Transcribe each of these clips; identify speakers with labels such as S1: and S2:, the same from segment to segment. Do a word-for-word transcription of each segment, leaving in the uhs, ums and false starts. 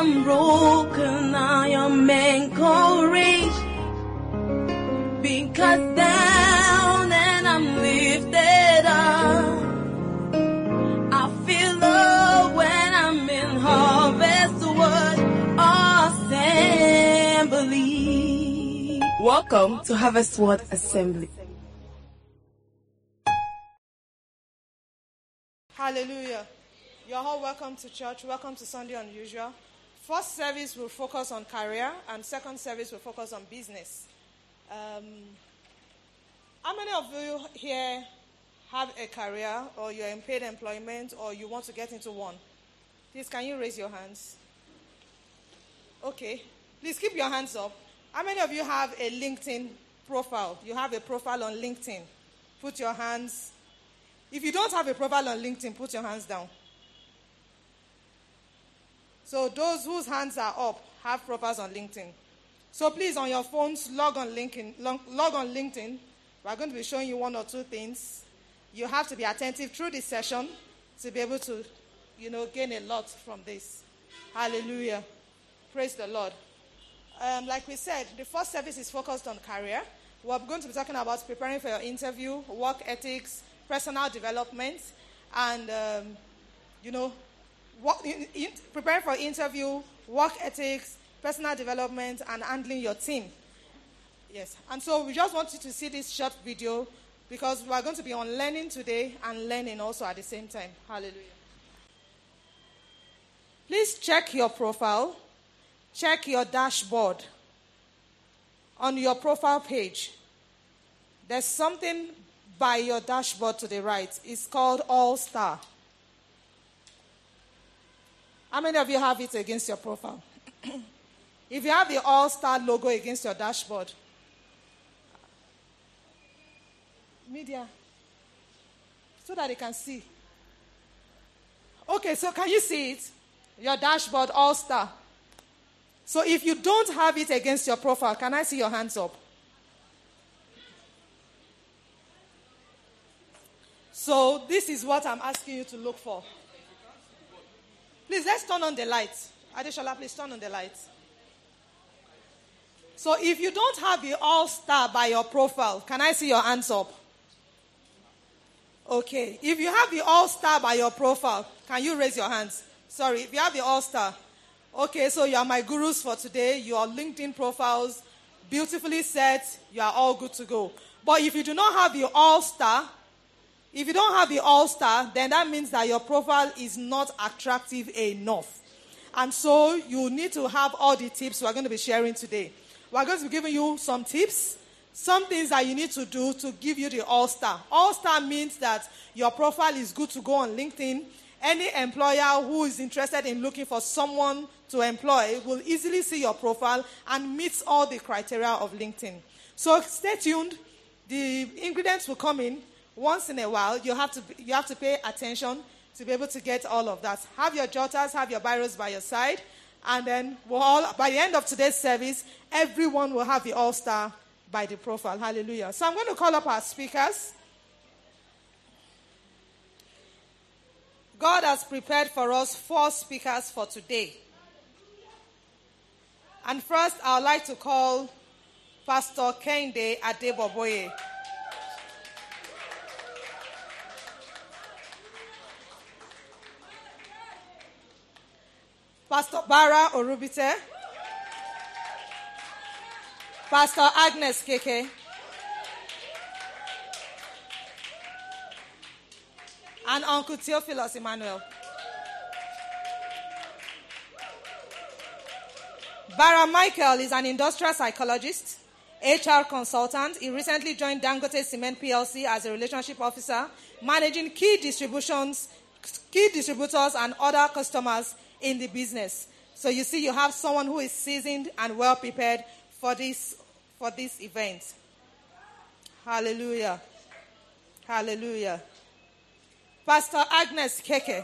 S1: am broken, I am encouraged. Because down and I'm lifted up. I feel love when I'm in Harvest Word Assembly. Welcome to Harvest Word Assembly.
S2: Hallelujah. You're all welcome to church. Welcome to Sunday Unusual. First service will focus on career, and second service will focus on business. Um, how many of you here have a career, or you're in paid employment, or you want to get into one? Please, can you raise your hands? Okay. Please keep your hands up. How many of you have a LinkedIn profile? You have a profile on LinkedIn. Put your hands. If you don't have a profile on LinkedIn, put your hands down. So those whose hands are up have profiles on LinkedIn. So please, on your phones, log on LinkedIn. Log, log on LinkedIn. We're going to be showing you one or two things. You have to be attentive through this session to be able to, you know, gain a lot from this. Hallelujah. Praise the Lord. Um, like we said, the first service is focused on career. We're going to be talking about preparing for your interview, work ethics, personal development, and, um, you know, what, in, in, preparing for interview, work ethics, personal development, and handling your team. Yes. And so we just want you to see this short video because we are going to be on learning today and learning also at the same time. Hallelujah. Please check your profile. Check your dashboard. On your profile page, there's something by your dashboard to the right. It's called All Star. How many of you have it against your profile? If you have the All Star logo against your dashboard, media, so that they can see. Okay, so can you see it? Your dashboard, All Star. So if you don't have it against your profile, can I see your hands up? So this is what I'm asking you to look for. Please, let's turn on the lights. Adeshola, please turn on the lights. So if you don't have the All-Star by your profile, can I see your hands up? Okay. If you have the All-Star by your profile, can you raise your hands? Sorry, if you have the All-Star. Okay, so you are my gurus for today. Your LinkedIn profiles, beautifully set. You are all good to go. But if you do not have the All-Star, if you don't have the All-Star, then that means that your profile is not attractive enough. And so you need to have all the tips we're going to be sharing today. We're going to be giving you some tips, some things that you need to do to give you the All-Star. All-Star means that your profile is good to go on LinkedIn. Any employer who is interested in looking for someone to employ will easily see your profile and meets all the criteria of LinkedIn. So stay tuned. The ingredients will come in. Once in a while, you have to you have to pay attention to be able to get all of that. Have your jotters, have your biros by your side, and then we'll all, by the end of today's service, everyone will have the All-Star by the profile. Hallelujah. So I'm going to call up our speakers. God has prepared for us four speakers for today. And first, I would like to call Pastor Kehinde Adeboboye. Pastor Bara Orubite, Pastor Agnes Keke, and Uncle Theophilus Emmanuel. Bara Michael is an industrial psychologist, H R consultant. He recently joined Dangote Cement P L C as a relationship officer, managing key distributions, key distributors and other customers in the business. So you see, you have someone who is seasoned and well prepared for this for this event. Hallelujah. Hallelujah. Pastor Agnes Keke.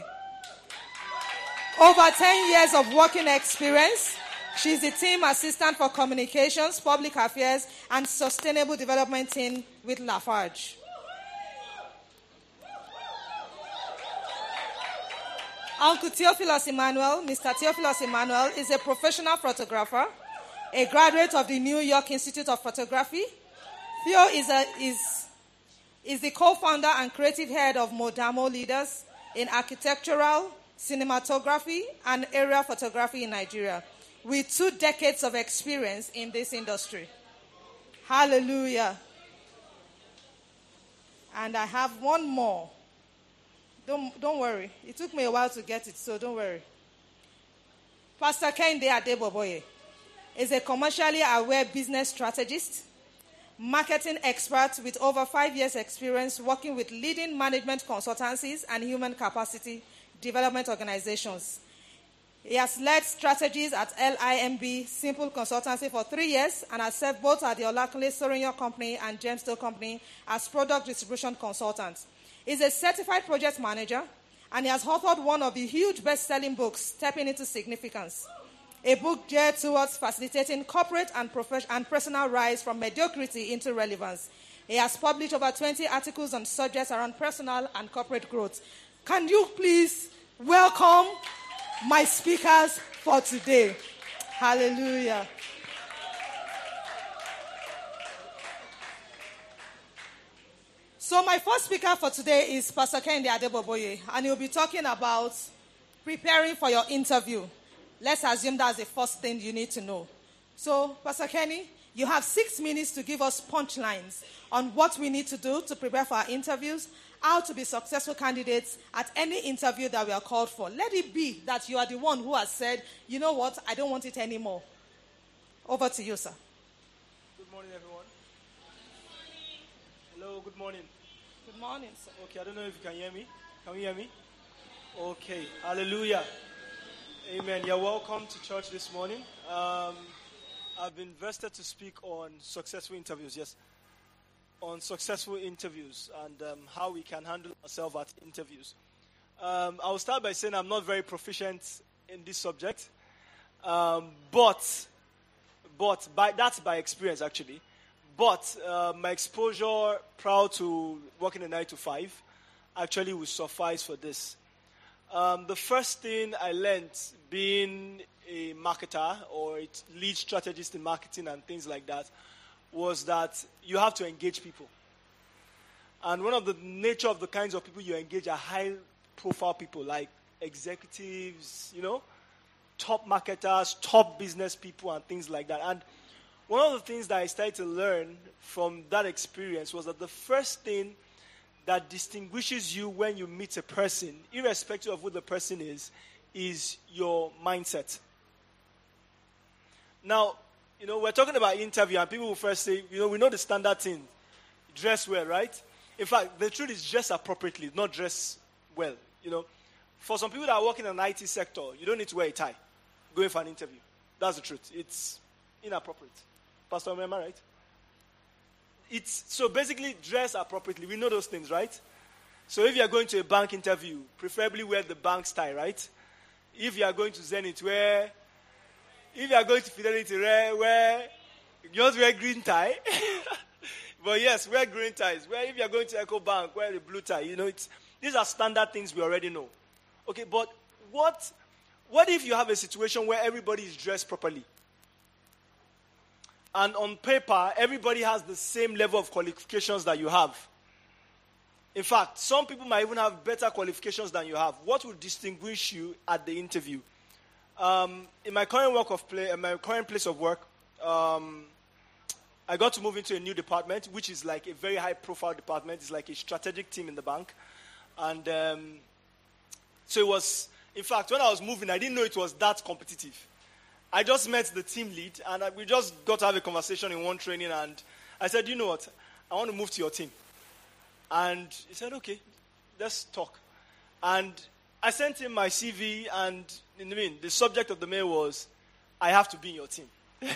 S2: Over ten years of working experience. She's the team assistant for communications, public affairs, and sustainable development team with Lafarge. Uncle Theophilus Emmanuel, Mister Theophilus Emmanuel, is a professional photographer, a graduate of the New York Institute of Photography. Theo is, a, is, is the co-founder and creative head of Modamo Leaders in architectural, cinematography, and aerial photography in Nigeria, with two decades of experience in this industry. Hallelujah. And I have one more. Don't, don't worry. It took me a while to get it, so don't worry. Pastor Kehinde Adeboboye is a commercially aware business strategist, marketing expert with over five years' experience working with leading management consultancies and human capacity development organizations. He has led strategies at L I M B Simple Consultancy for three years and has served both at the Olakunle Sorinyo Company and Gemstone Company as product distribution consultant. He's a certified project manager, and he has authored one of the huge best-selling books, Stepping into Significance, a book geared towards facilitating corporate and, prof- and personal rise from mediocrity into relevance. He has published over twenty articles on subjects around personal and corporate growth. Can you please welcome my speakers for today? Hallelujah. So my first speaker for today is Pastor Kehinde Adeboboye, and he'll be talking about preparing for your interview. Let's assume that's the first thing you need to know. So, Pastor Kenny, you have six minutes to give us punchlines on what we need to do to prepare for our interviews, how to be successful candidates at any interview that we are called for. Let it be that you are the one who has said, you know what, I don't want it anymore. Over to you, sir.
S3: Good morning, everyone. Hello, good morning.
S2: Good morning, sir.
S3: Okay, I don't know if you can hear me. Can you hear me? Okay, hallelujah. Amen. You're welcome to church this morning. Um, I've been vested to speak on successful interviews, yes. On successful interviews and um, how we can handle ourselves at interviews. Um, I will start by saying I'm not very proficient in this subject. Um, but, but by, that's by experience, actually. But uh, my exposure prior to working a nine to five actually will suffice for this. Um, the first thing I learned being a marketer or a lead strategist in marketing and things like that was that you have to engage people. And one of the nature of the kinds of people you engage are high-profile people like executives, you know, top marketers, top business people and things like that. And one of the things that I started to learn from that experience was that the first thing that distinguishes you when you meet a person, irrespective of who the person is, is your mindset. Now, you know, we're talking about interview, and people will first say, you know, we know the standard thing, dress well, right? In fact, the truth is dress appropriately, not dress well, you know. For some people that are working in an I T sector, you don't need to wear a tie going for an interview. That's the truth. It's inappropriate. Pastor, am I right? It's, so basically, dress appropriately. We know those things, right? So if you are going to a bank interview, preferably wear the bank tie, right? If you are going to Zenith, wear... If you are going to Fidelity, wear... wear you just wear green tie. But yes, wear green ties. Wear, if you are going to Echo Bank, wear the blue tie. You know, it's, these are standard things we already know. Okay, but what, what if you have a situation where everybody is dressed properly? And on paper, everybody has the same level of qualifications that you have. In fact, some people might even have better qualifications than you have. What will distinguish you at the interview? Um, in my current work of play, in my current place of work, um, I got to move into a new department, which is like a very high-profile department. It's like a strategic team in the bank, and um, so it was. In fact, when I was moving, I didn't know it was that competitive. I just met the team lead, and I, we just got to have a conversation in one training, and I said, you know what, I want to move to your team. And he said, okay, let's talk. And I sent him my C V, and I mean, the subject of the mail was, I have to be in your team.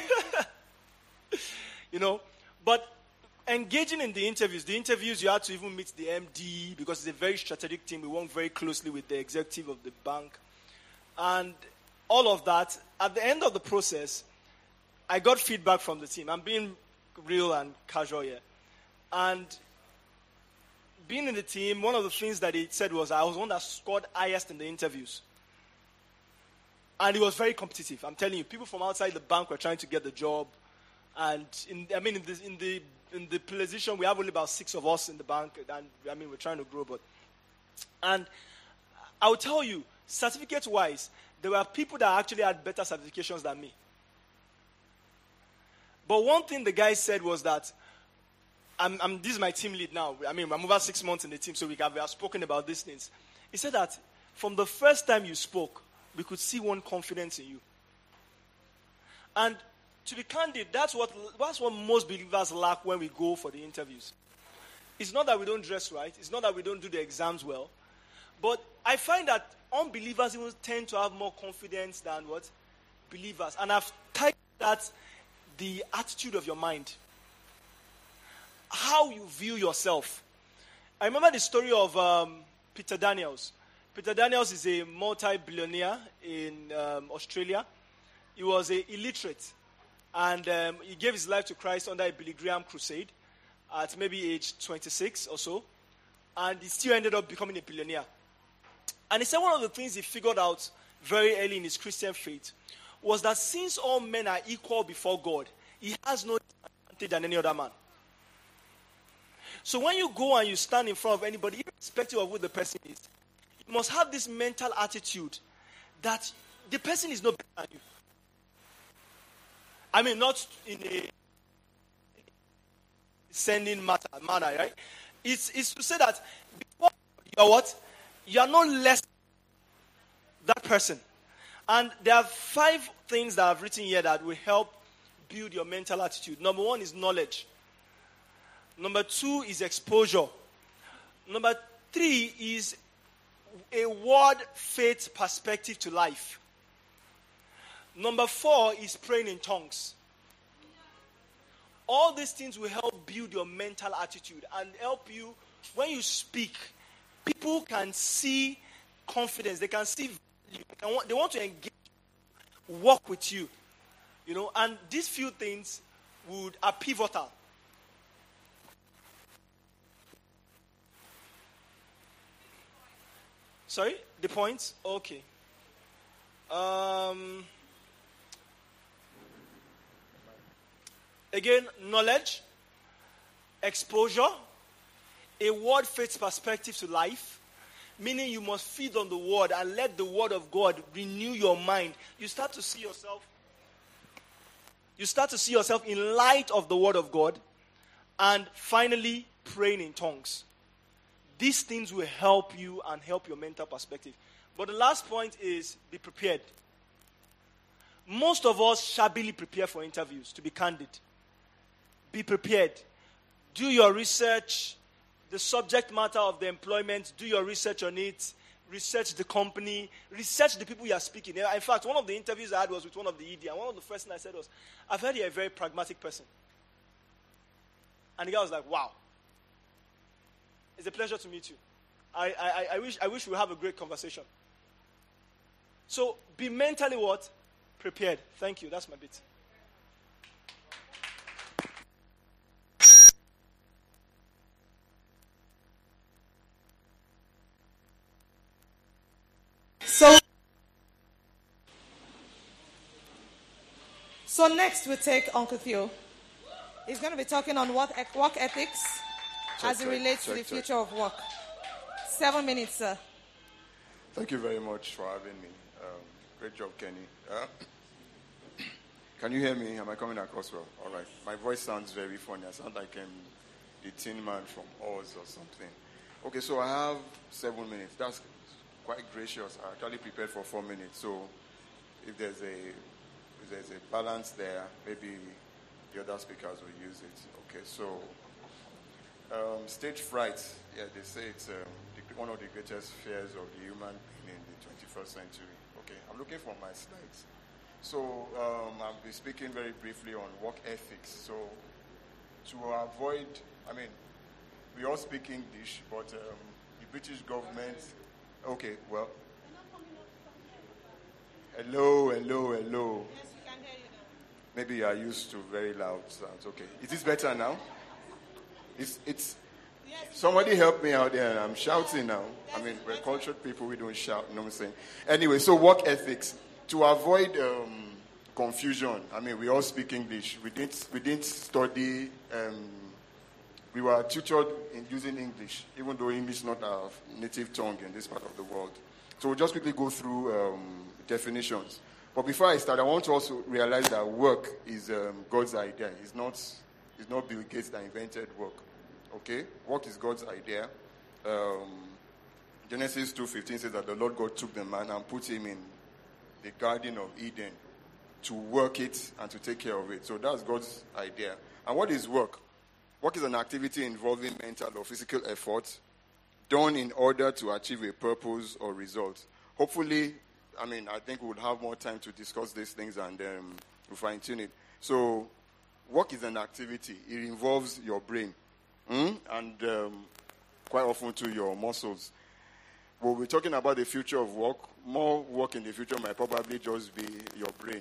S3: You know, but engaging in the interviews, the interviews you had to even meet the M D, because it's a very strategic team. We work very closely with the executive of the bank. And all of that, at the end of the process, I got feedback from the team. I'm being real and casual here. And being in the team, one of the things that he said was I was the one that scored highest in the interviews. And it was very competitive. I'm telling you, people from outside the bank were trying to get the job. And in, I mean, in the, in the in the position, we have only about six of us in the bank. And I mean, we're trying to grow. But and I will tell you, certificate-wise, there were people that actually had better certifications than me. But one thing the guy said was that, I'm, I'm, this is my team lead now. I mean, I'm over six months in the team, so we have, we have spoken about these things. He said that from the first time you spoke, we could see one confidence in you. And to be candid, that's what, that's what most believers lack when we go for the interviews. It's not that we don't dress right. It's not that we don't do the exams well. But I find that unbelievers even tend to have more confidence than what? Believers. And I've titled that the attitude of your mind. How you view yourself. I remember the story of um, Peter Daniels. Peter Daniels is a multi-billionaire in um, Australia. He was a illiterate. And um, he gave his life to Christ under a Billy Graham crusade at maybe age twenty-six or so. And he still ended up becoming a billionaire. And he said one of the things he figured out very early in his Christian faith was that since all men are equal before God, he has no advantage than any other man. So when you go and you stand in front of anybody, irrespective of who the person is, you must have this mental attitude that the person is no better than you. I mean, not in a sending matter, manner, right? It's, it's to say that before you are what? You are not less that person. And there are five things that I've written here that will help build your mental attitude. Number one is knowledge. Number two is exposure. Number three is a word faith perspective to life. Number four is praying in tongues. All these things will help build your mental attitude and help you when you speak. People can see confidence. They can see value. They want, they want to engage, work with you. You know, and these few things would are pivotal. Sorry? The points? Okay. Um, again, knowledge, exposure, a word faith perspective to life, meaning you must feed on the word and let the word of God renew your mind. You start to see yourself, you start to see yourself in light of the word of God, and finally, praying in tongues. These things will help you and help your mental perspective. But the last point is be prepared. Most of us shabbily prepare for interviews, to be candid. Be prepared. Do your research, the subject matter of the employment, do your research on it, research the company, research the people you are speaking. In fact, one of the interviews I had was with one of the E D, and one of the first things I said was, I've heard you're a very pragmatic person. And the guy was like, wow. It's a pleasure to meet you. I, I, I wish I wish we have a great conversation. So be mentally what? Prepared. Thank you. That's my bit.
S2: So, so next we take Uncle Theo. He's going to be talking on what work ethics
S4: check,
S2: as it
S4: check,
S2: relates
S4: check,
S2: to the
S4: check.
S2: future of work. Seven minutes, sir.
S4: Thank you very much for having me. Um, great job, Kenny. Uh, can you hear me? Am I coming across well? All right. My voice sounds very funny. I sound like I'm the Tin Man from Oz or something. Okay, so I have seven minutes. That's quite gracious. I actually prepared for four minutes. So if there's a if there's a balance there, maybe the other speakers will use it. Okay, so um, stage fright. Yeah, they say it's um, the, one of the greatest fears of the human being in the twenty-first century. Okay, I'm looking for my slides. So um, I'll be speaking very briefly on work ethics. So to avoid, I mean, we all speak English, but um, the British government. Okay, well. Hello, hello, hello.
S2: Yes, we can hear you now.
S4: Maybe you are used to very loud sounds. Okay, is this better now? It's it's.
S2: Yes,
S4: Somebody help me out there. I'm shouting now. I mean, we're cultured people. We don't shout. You know what I'm saying? Anyway, so work ethics. to avoid um, confusion, I mean, we all speak English. We didn't, we didn't study, um, we were tutored in using English, even though English is not our native tongue in this part of the world. So we'll just quickly go through um, definitions. But before I start, I want to also realize that work is um, God's idea. It's not, it's not Bill Gates that invented work. Okay? Work is God's idea. Um, Genesis two fifteen says that the Lord God took the man and put him in the Garden of Eden to work it and to take care of it. So that's God's idea. And what is work? Work is an activity involving mental or physical effort done in order to achieve a purpose or result. Hopefully, I mean, I think we would have more time to discuss these things and um, we'll fine-tune it. So, work is an activity. It involves your brain mm? and um, quite often to your muscles. But we're talking about the future of work. More work in the future might probably just be your brain.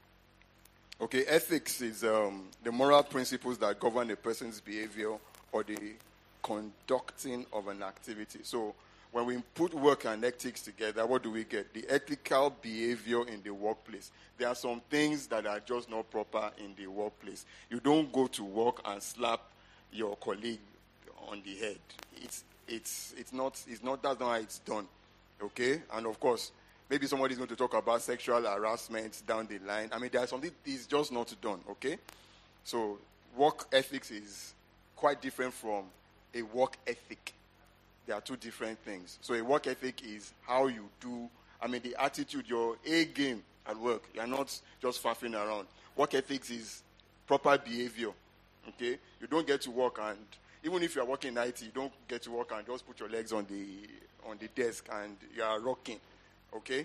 S4: Okay, ethics is um, the moral principles that govern a person's behavior or the conducting of an activity. So, when we put work and ethics together, what do we get? The ethical behavior in the workplace. There are some things that are just not proper in the workplace. You don't go to work and slap your colleague on the head. It's it's it's not it's not that's not how it's done. Okay? And of course, maybe somebody's going to talk about sexual harassment down the line. I mean, there's something that's just not done. Okay? So work ethics is quite different from a work ethic. There are two different things. So a work ethic is how you do, I mean, the attitude, your A game at work. You're not just faffing around. Work ethics is proper behavior. Okay? You don't get to work and, even if you're working in I T, you don't get to work and just put your legs on the on the desk and you are rocking. Okay?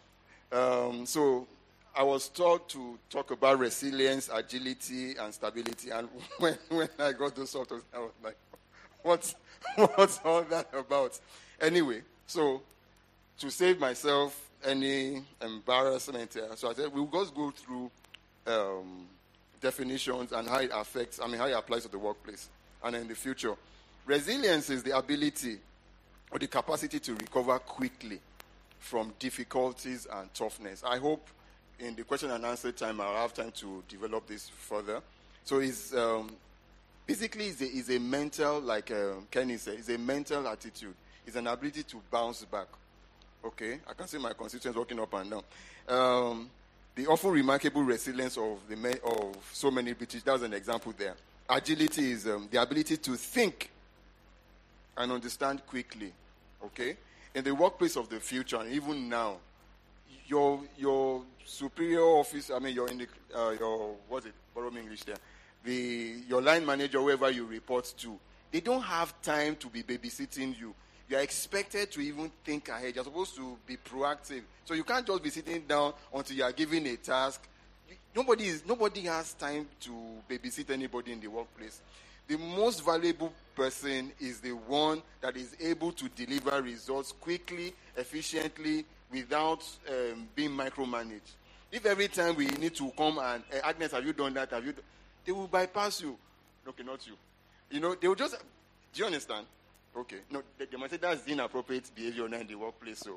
S4: Um, so I was taught to talk about resilience, agility, and stability. And when, when I got those sort of, I was like, what's, what's all that about? Anyway, so to save myself any embarrassment here, so I said we'll just go through um, definitions and how it affects, I mean, how it applies to the workplace and in the future. Resilience is the ability or the capacity to recover quickly from difficulties and toughness. I hope in the question and answer time I'll have time to develop this further. So it's um, basically it's a, it's a mental, like uh, Kenny said, it's a mental attitude. It's an ability to bounce back. Okay, I can see my constituents walking up and down. Um, the often remarkable resilience of the ma- of so many British. That's an example there. Agility is um, the ability to think and understand quickly. Okay, in the workplace of the future, and even now, your your superior office. I mean, you're in the uh, your what's it? Borrow me English there. The your line manager, whoever you report to, they don't have time to be babysitting you. You are expected to even think ahead. You're supposed to be proactive. So you can't just be sitting down until you are given a task. You, nobody is nobody has time to babysit anybody in the workplace. The most valuable person is the one that is able to deliver results quickly, efficiently, without um, being micromanaged. If every time we need to come and, uh, Agnes, have you done that? Have you? Do-? They will bypass you. Okay, not you. You know, they will just, do you understand? Okay. No, they, they might say that's inappropriate behavior now in the workplace. So,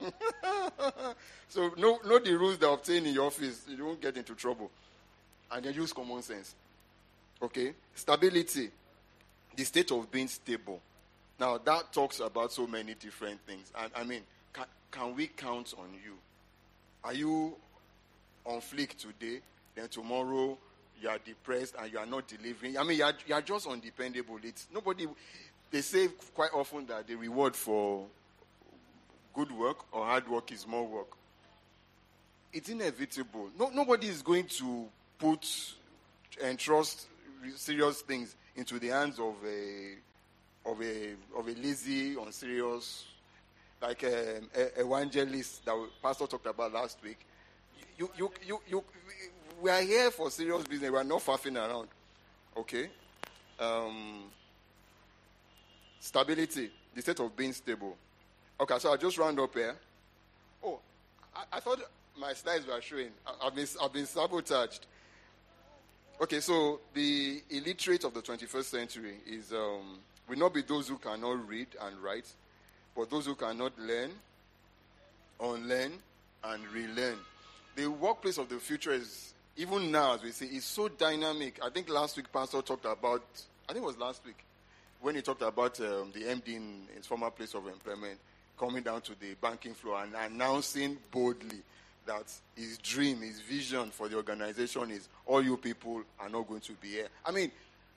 S4: so know, know the rules that obtain in your office. You won't get into trouble. And then use common sense. Okay. Stability. The state of being stable. Now, that talks about so many different things. And I mean, can, can we count on you? Are you on fleek today, then tomorrow you are depressed and you are not delivering? I mean, you are, you are just undependable. It's nobody. They say quite often that the reward for good work or hard work is more work. It's inevitable. No, nobody is going to put and trust serious things into the hands of a of a of a lazy, unserious, like a, a evangelist that Pastor talked about last week. You, you, you, you. We are here for serious business. We are not faffing around. Okay. Um, stability, the state of being stable. Okay, so I'll just round up here. Oh, I, I thought my slides were showing. I, I've been, I've been sabotaged. Okay, so the illiterate of the twenty-first century is um, will not be those who cannot read and write, but those who cannot learn, unlearn, and relearn. the workplace of the future is, even now, as we say, is so dynamic. I think last week, Pastor talked about, I think it was last week, when he talked about um, the M D in his former place of employment coming down to the banking floor and announcing boldly that his dream, his vision for the organization is all you people are not going to be here. I mean,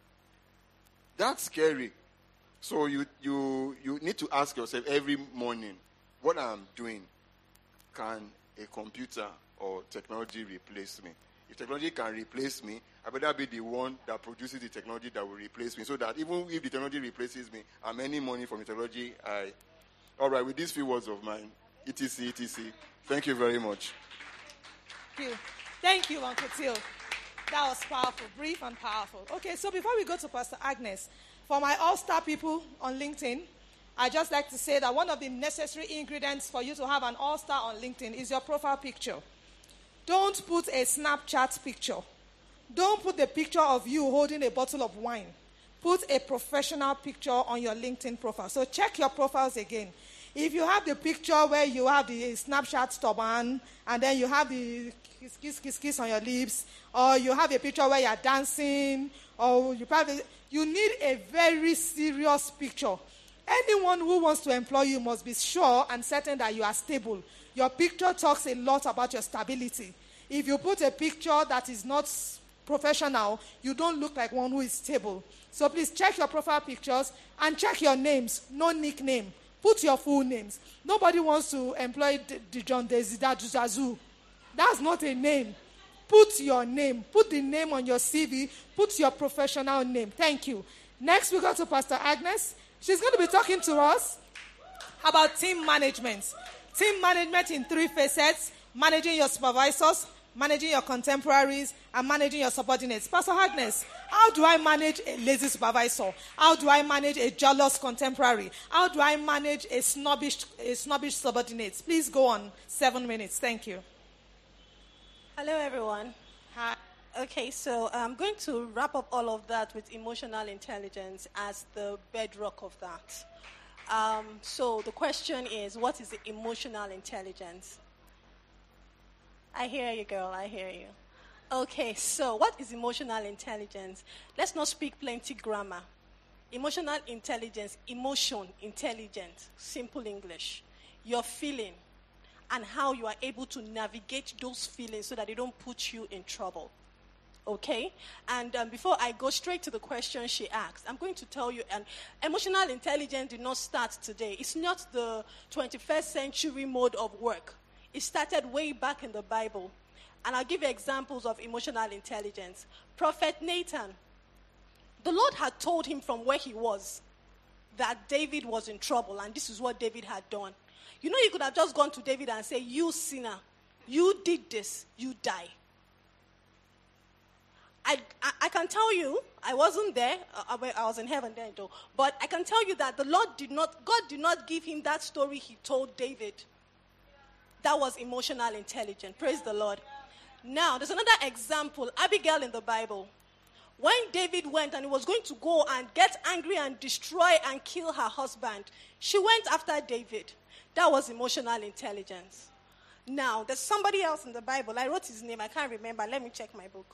S4: that's scary. So you you you need to ask yourself every morning, what I'm doing, can a computer or technology replace me? If technology can replace me, I better be the one that produces the technology that will replace me, so that even if the technology replaces me, I'm earning money from the technology. I, all right, with these few words of mine, et cetera, et cetera. Thank you very much.
S2: Thank you. Thank you, Uncle Till. That was powerful, brief and powerful. Okay, so before we go to Pastor Agnes, for my all-star people on LinkedIn, I just like to say that one of the necessary ingredients for you to have an all-star on LinkedIn is your profile picture. Don't put a Snapchat picture. Don't put the picture of you holding a bottle of wine. Put a professional picture on your LinkedIn profile. So check your profiles again. If you have the picture where you have the Snapchat turban, and then you have the kiss, kiss, kiss, kiss on your lips, or you have a picture where you're dancing, or you probably, you need a very serious picture. Anyone who wants to employ you must be sure and certain that you are stable. Your picture talks a lot about your stability. If you put a picture that is not professional, you don't look like one who is stable. So please check your profile pictures and check your names, no nickname. Put your full names. Nobody wants to employ Dijon Desida Juzazu. That's not a name. Put your name. Put the name on your C V. Put your professional name. Thank you. Next, we go to Pastor Agnes. She's going to be talking to us about team management. Team management in three facets: managing your supervisors, managing your contemporaries, and managing your subordinates. Pastor Agnes, how do I manage a lazy supervisor? How do I manage a jealous contemporary? How do I manage a snobbish, a snobbish subordinate? Please go on. Seven minutes. Thank you.
S5: Hello, everyone.
S2: Hi.
S5: Okay, so I'm going to wrap up all of that with emotional intelligence as the bedrock of that. Um, so the question is, what is the emotional intelligence? I hear you, girl. I hear you. Okay, so what is emotional intelligence? Let's not speak plenty grammar. Emotional intelligence, emotion, intelligence, simple English. Your feeling and how you are able to navigate those feelings so that they don't put you in trouble. Okay? And um, before I go straight to the question she asked, I'm going to tell you, and emotional intelligence did not start today. It's not the twenty-first century mode of work. It started way back in the Bible. And I'll give you examples of emotional intelligence. Prophet Nathan, the Lord had told him from where he was that David was in trouble, and this is what David had done. You know, he could have just gone to David and said, "You sinner, you did this, you die." I, I, I can tell you, I wasn't there, I, I was in heaven then though, but I can tell you that the Lord did not, God did not give him that story he told David. That was emotional intelligence. Praise the Lord. Now, there's another example, Abigail in the Bible. When David went and he was going to go and get angry and destroy and kill her husband, she went after David. That was emotional intelligence. Now, there's somebody else in the Bible. I wrote his name. I can't remember. Let me check my book.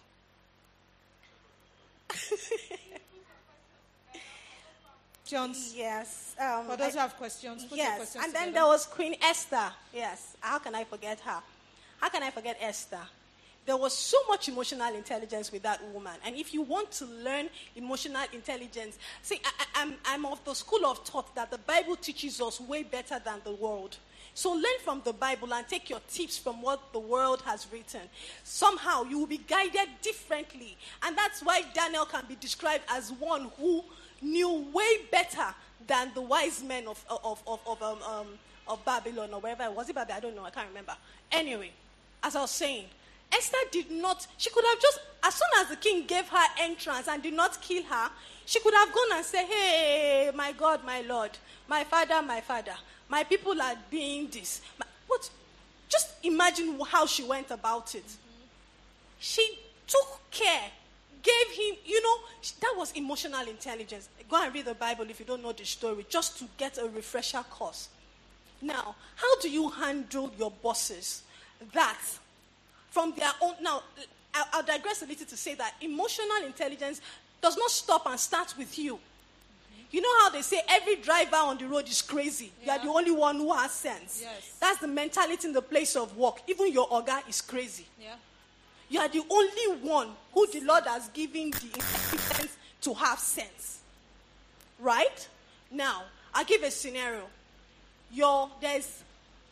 S2: Questions?
S5: Yes. Um,
S2: For those
S5: I,
S2: who have questions, put your
S5: yes.
S2: questions
S5: And then
S2: together.
S5: there was Queen Esther. Yes. How can I forget her? How can I forget Esther? There was so much emotional intelligence with that woman. And if you want to learn emotional intelligence, see, I, I, I'm, I'm of the school of thought that the Bible teaches us way better than the world. So learn from the Bible and take your tips from what the world has written. Somehow you will be guided differently. And that's why Daniel can be described as one who knew way better than the wise men of, of, of, of, um, um, of Babylon or wherever. Was it Babylon? I don't know. I can't remember. Anyway, as I was saying, Esther did not, she could have just, as soon as the king gave her entrance and did not kill her, she could have gone and said, "Hey, my God, my Lord, my father, my father, my people are doing this." But just imagine how she went about it. She took care, gave him, you know, that was emotional intelligence. Go and read the Bible if you don't know the story, just to get a refresher course. Now, how do you handle your bosses that from their own. Now, I'll, I'll digress a little to say that emotional intelligence does not stop and start with you. Mm-hmm. You know how they say every driver on the road is crazy. Yeah. You are the only one who has sense.
S2: Yes.
S5: That's the mentality in the place of work. Even your oga is crazy.
S2: Yeah.
S5: You are the only one who the Lord has given the intelligence to have sense. Right? Now, I'll give a scenario. Your, there's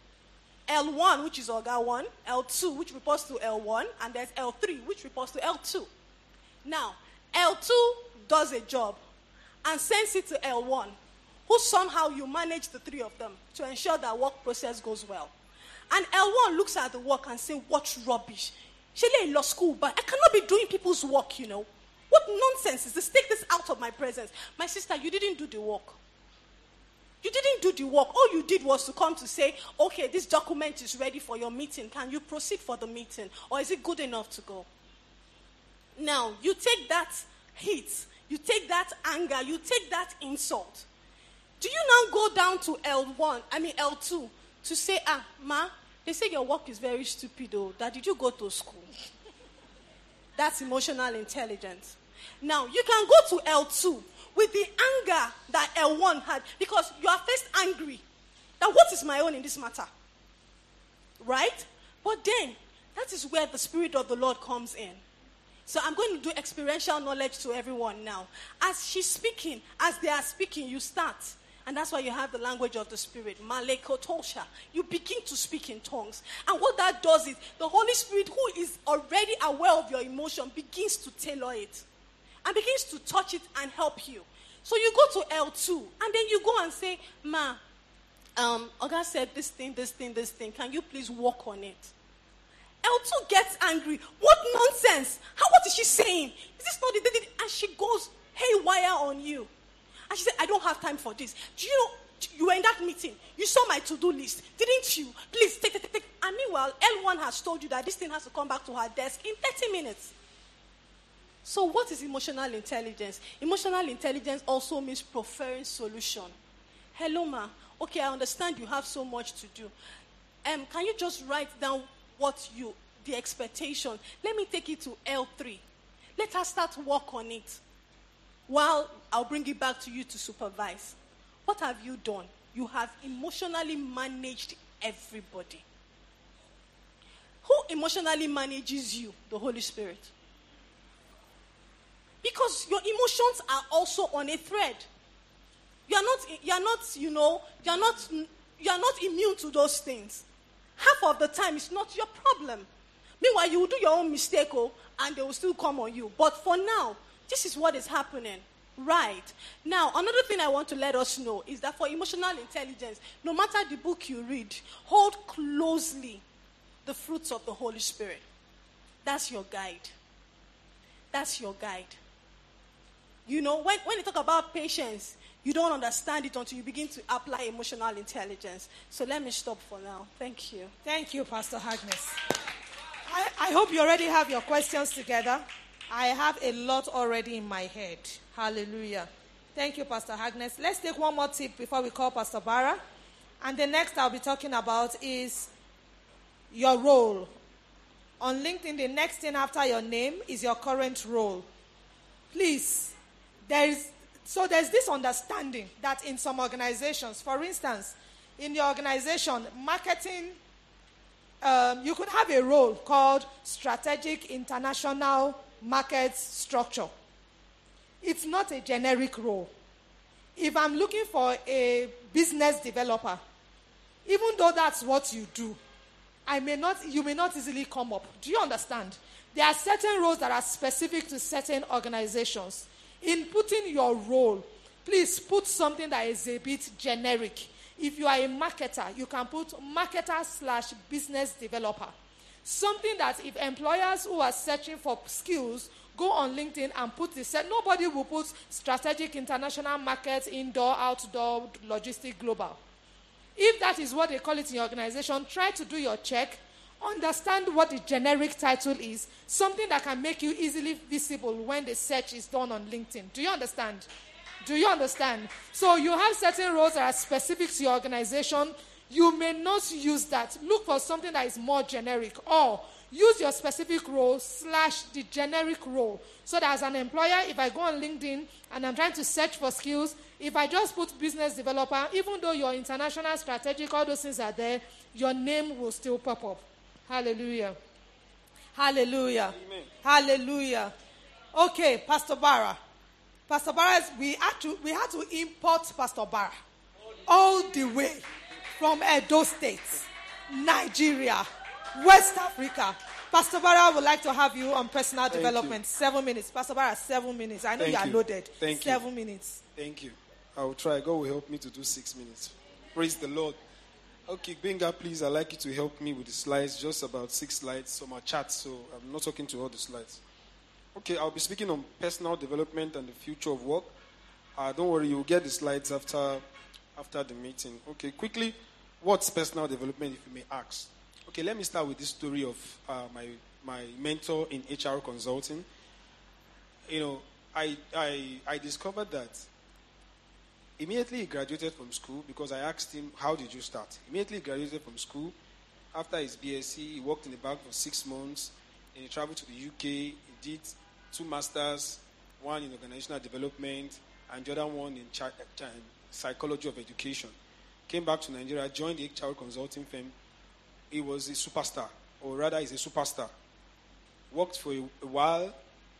S5: L one, which is Oga one, L two, which reports to L one, and there's L three, which reports to L two. Now, L two does a job and sends it to L one, who somehow you manage the three of them to ensure that work process goes well. And L one looks at the work and says, what rubbish. Shele law school, but I cannot be doing people's work, you know. What nonsense is this? Take this out of my presence. My sister, you didn't do the work. You didn't do the work. All you did was to come to say, okay, this document is ready for your meeting. Can you proceed for the meeting? Or is it good enough to go? Now, you take that heat, you take that anger, you take that insult. Do you now go down to L one, I mean L two, to say, ah, ma, they say your work is very stupid, though. That did you go to school? That's emotional intelligence. Now, you can go to L two with the anger that L one had, because you are first angry that what is my own in this matter? Right? But then, that is where the Spirit of the Lord comes in. So I'm going to do experiential knowledge to everyone now. As she's speaking, as they are speaking, you start. And that's why you have the language of the Spirit. Malekotosha. You begin to speak in tongues. And what that does is, the Holy Spirit, who is already aware of your emotion, begins to tailor it. And begins to touch it and help you. So you go to L two. And then you go and say, ma, um, Oga said this thing, this thing, this thing. Can you please work on it? L two gets angry. What nonsense? How, what is she saying? Is this not the thing? And she goes haywire on you. And she said, I don't have time for this. Do you know, you were in that meeting. You saw my to-do list. Didn't you? Please, take, take, take. And meanwhile, L one has told you that this thing has to come back to her desk in thirty minutes. So what is emotional intelligence? Emotional intelligence also means preferring solution. Hello, ma. Okay, I understand you have so much to do. Um, can you just write down what you, the expectation? Let me take it to L three. Let us start work on it. While I'll bring it back to you to supervise. What have you done? You have emotionally managed everybody. Who emotionally manages you? The Holy Spirit. Because your emotions are also on a thread. You are not, you are not, you know, you are not, you are not immune to those things. Half of the time, it's not your problem. Meanwhile, you will do your own mistake, oh, and they will still come on you. But for now, this is what is happening. Right. Now, another thing I want to let us know is that for emotional intelligence, no matter the book you read, hold closely the fruits of the Holy Spirit. That's your guide. That's your guide. You know, when, when you talk about patience, you don't understand it until you begin to apply emotional intelligence. So let me stop for now. Thank you.
S2: Thank you, Pastor Agnes. I, I hope you already have your questions together. I have a lot already in my head. Hallelujah. Thank you, Pastor Agnes. Let's take one more tip before we call Pastor Bara. And the next I'll be talking about is your role. On LinkedIn, the next thing after your name is your current role. Please, there is, so there's this understanding that in some organizations, for instance, in your organization, marketing, um, you could have a role called Strategic International Market Structure. It's not a generic role. If I'm looking for a business developer, even though that's what you do, I may not, you may not easily come up. Do you understand? There are certain roles that are specific to certain organizations. In putting your role, please put something that is a bit generic. If you are a marketer, you can put marketer slash business developer. Something that if employers who are searching for skills go on LinkedIn and put this, nobody will put strategic international markets, indoor, outdoor, logistic, global. If that is what they call it in your organization, try to do your check. Understand what the generic title is. Something that can make you easily visible when the search is done on LinkedIn. Do you understand? Do you understand? So you have certain roles that are specific to your organization. you may not use that. Look for something that is more generic, or use your specific role slash the generic role. So that as an employer, if I go on LinkedIn and I'm trying to search for skills, if I just put business developer, even though your international, strategic, all those things are there, your name will still pop up. Hallelujah. Hallelujah.
S3: Amen.
S2: Hallelujah. Okay, Pastor Barra. Pastor Barra, we had to, we had to import Pastor Barra all the way from Edo State, Nigeria, West Africa. Pastor Barra would like to have you on personal
S3: Thank
S2: development.
S3: you.
S2: Seven minutes. Pastor Barra, seven minutes. I know
S3: Thank
S2: you are
S3: you.
S2: loaded.
S3: Thank you.
S2: seven minutes.
S3: Thank you. I will try. God will help me to do six minutes. Praise the Lord. Okay, Benga, please, I'd like you to help me with the slides. Just about six slides on my chat, so I'm not talking to all the slides. Okay, I'll be speaking on personal development and the future of work. Uh, don't worry, you'll get the slides after after the meeting. Okay, quickly, what's personal development, if you may ask? Okay, let me start with this story of uh, my my mentor in H R consulting. You know, I I I discovered that immediately he graduated from school, because I asked him, how did you start? Immediately he graduated from school. After his B S c, he worked in the bank for six months. Then he traveled to the U K. He did two masters, one in organizational development and the other one in chi- chi- psychology of education. Came back to Nigeria, joined the H R consulting firm. He was a superstar, or rather he's a superstar. Worked for a, a while.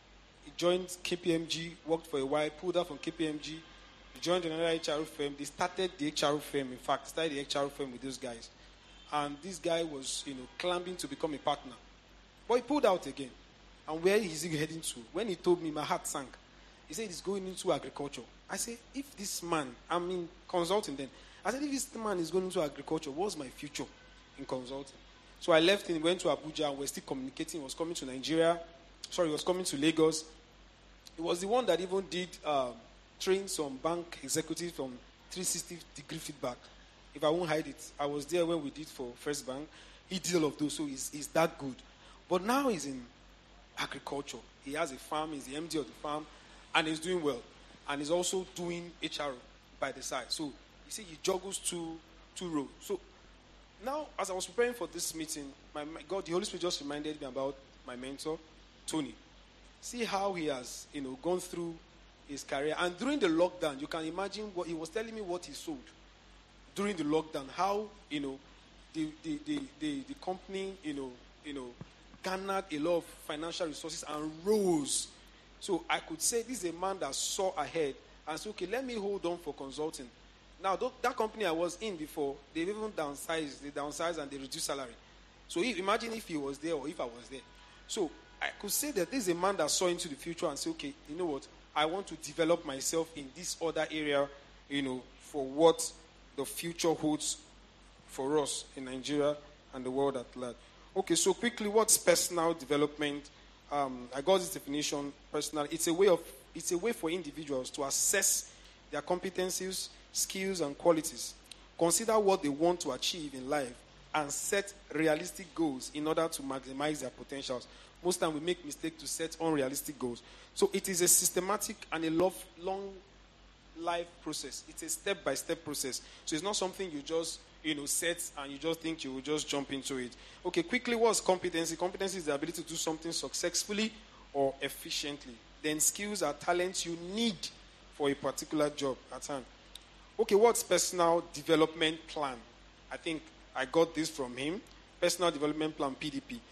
S3: He joined K P M G, worked for a while, pulled out from K P M G. He joined another H R firm. They started the H R firm, in fact, started the H R firm with those guys. And this guy was, you know, climbing to become a partner. But he pulled out again. And where is he heading to? When he told me, my heart sank. He said he's going into agriculture. I said, if this man, I'm in consulting then. I said, if this man is going into agriculture, what's my future in consulting? So I left him, went to Abuja, and we're still communicating. He was coming to Nigeria. Sorry, he was coming to Lagos. He was the one that even did um, train some bank executives from three sixty degree feedback. If I won't hide it, I was there when we did for First Bank. He did all of those, so he's, he's that good. But now he's in agriculture. He has a farm, he's the M D of the farm, and he's doing well. And he's also doing H R by the side. So, you see, he juggles two, two roles. So, now, as I was preparing for this meeting, my, my God, the Holy Spirit just reminded me about my mentor, Tony. See how he has, you know, gone through his career. And during the lockdown, you can imagine what he was telling me what he sold during the lockdown. How, you know, the the, the, the, the company, you know, you know, garnered a lot of financial resources and rose. So I could say this is a man that saw ahead and said, okay, let me hold on for consulting. Now, that company I was in before, they even downsized, they downsized and they reduced salary. So if, imagine if he was there or if I was there. So I could say that this is a man that saw into the future and said, okay, you know what, I want to develop myself in this other area, you know, for what the future holds for us in Nigeria and the world at large. Okay, so quickly, what's personal development? Um, I got this definition, personal. It's a way of, it's a way for individuals to assess their competencies, skills, and qualities, consider what they want to achieve in life, and set realistic goals in order to maximize their potentials. Most times we make mistake to set unrealistic goals. So it is a systematic and a long, long life process. It's a step-by-step process. So it's not something you just, you know, set and you just think you will just jump into it. Okay, quickly, what's competency? Competency is the ability to do something successfully or efficiently. Then skills are talents you need for a particular job at hand. Okay, what's personal development plan? I think I got this from him. Personal development plan, P D P.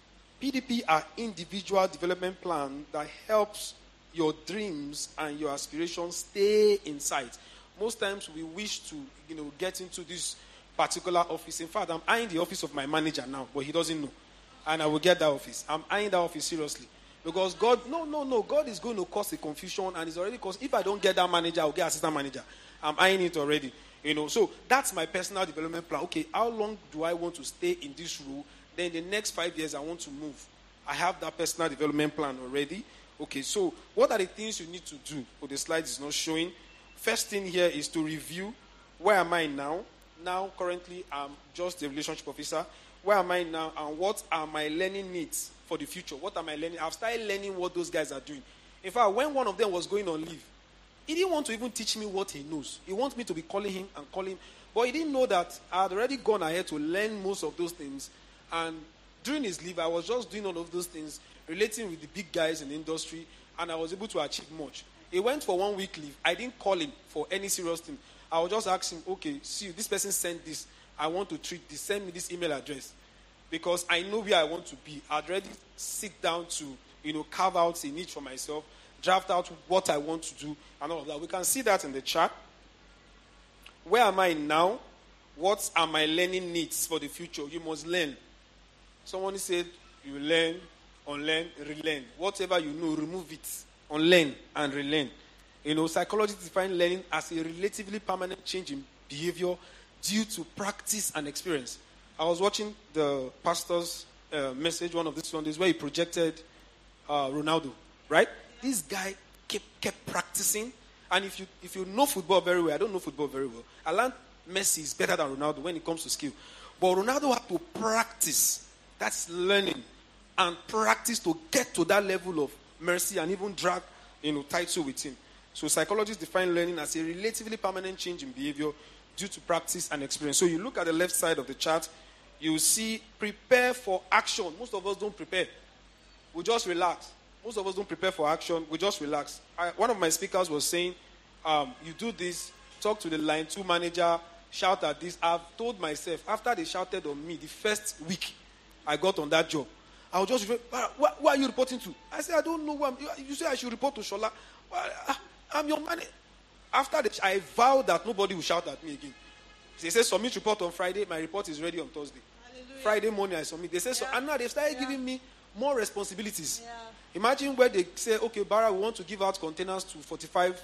S3: P D P are individual development plan that helps your dreams and your aspirations stay in sight. Most times we wish to, you know, get into this particular office. In fact, I'm eyeing the office of my manager now, but he doesn't know. And I will get that office. I'm eyeing that office seriously. Because God, no, no, no, God is going to cause a confusion, and it's already caused. If I don't get that manager, I'll get assistant manager. I'm eyeing it already. You know, so that's my personal development plan. Okay, how long do I want to stay in this role? Then the next five years, I want to move. I have that personal development plan already. Okay, so what are the things you need to do? Oh, the slide is not showing. First thing here is to review. Where am I now? Now, currently, I'm just a relationship officer. Where am I now? And what are my learning needs for the future? What am I learning? I've started learning what those guys are doing. In fact, when one of them was going on leave,
S6: He didn't want to even teach me what he knows. He wants me to be calling him and calling him. But he didn't know that I had already gone ahead to learn most of those things. And during his leave, I was just doing all of those things, relating with the big guys in the industry, and I was able to achieve much. He went for one week leave. I didn't call him for any serious thing. I would just ask him, okay, see, this person sent this. I want to treat this. Send me this email address. Because I know where I want to be. I'd already sit down to, you know, carve out a niche for myself, draft out what I want to do, and all of that. We can see that in the chart. Where am I now? What are my learning needs for the future? You must learn. Someone said, you learn, unlearn, relearn. Whatever you know, remove it. Unlearn and relearn. You know, psychologists define learning as a relatively permanent change in behavior due to practice and experience. I was watching the pastor's uh, message one of these Sundays where he projected uh, Ronaldo, right? This guy kept, kept practicing. And if you if you know football very well, I don't know football very well. I learned Messi is better than Ronaldo when it comes to skill. But Ronaldo had to practice. That's learning. And practice to get to that level of mercy and even drag, you know, title with him. So psychologists define learning as a relatively permanent change in behavior due to practice and experience. So you look at the left side of the chart, you see prepare for action. Most of us don't prepare. We just relax. Most of us don't prepare for action. We just relax. I, one of my speakers was saying, um, you do this, talk to the line two manager, shout at this. I've told myself, after they shouted on me the first week I got on that job, I was just, what, what are you reporting to? I said, I don't know. Who I'm, you say I should report to Shola. Well, I'm your manager. After the, I vowed that nobody will shout at me again. They said, submit report on Friday. My report is ready on Thursday. Hallelujah. Friday morning, I submit. They said, yeah. so, and now they started yeah. giving me more responsibilities. Yeah. Imagine where they say, okay, Bara, we want to give out containers to forty-five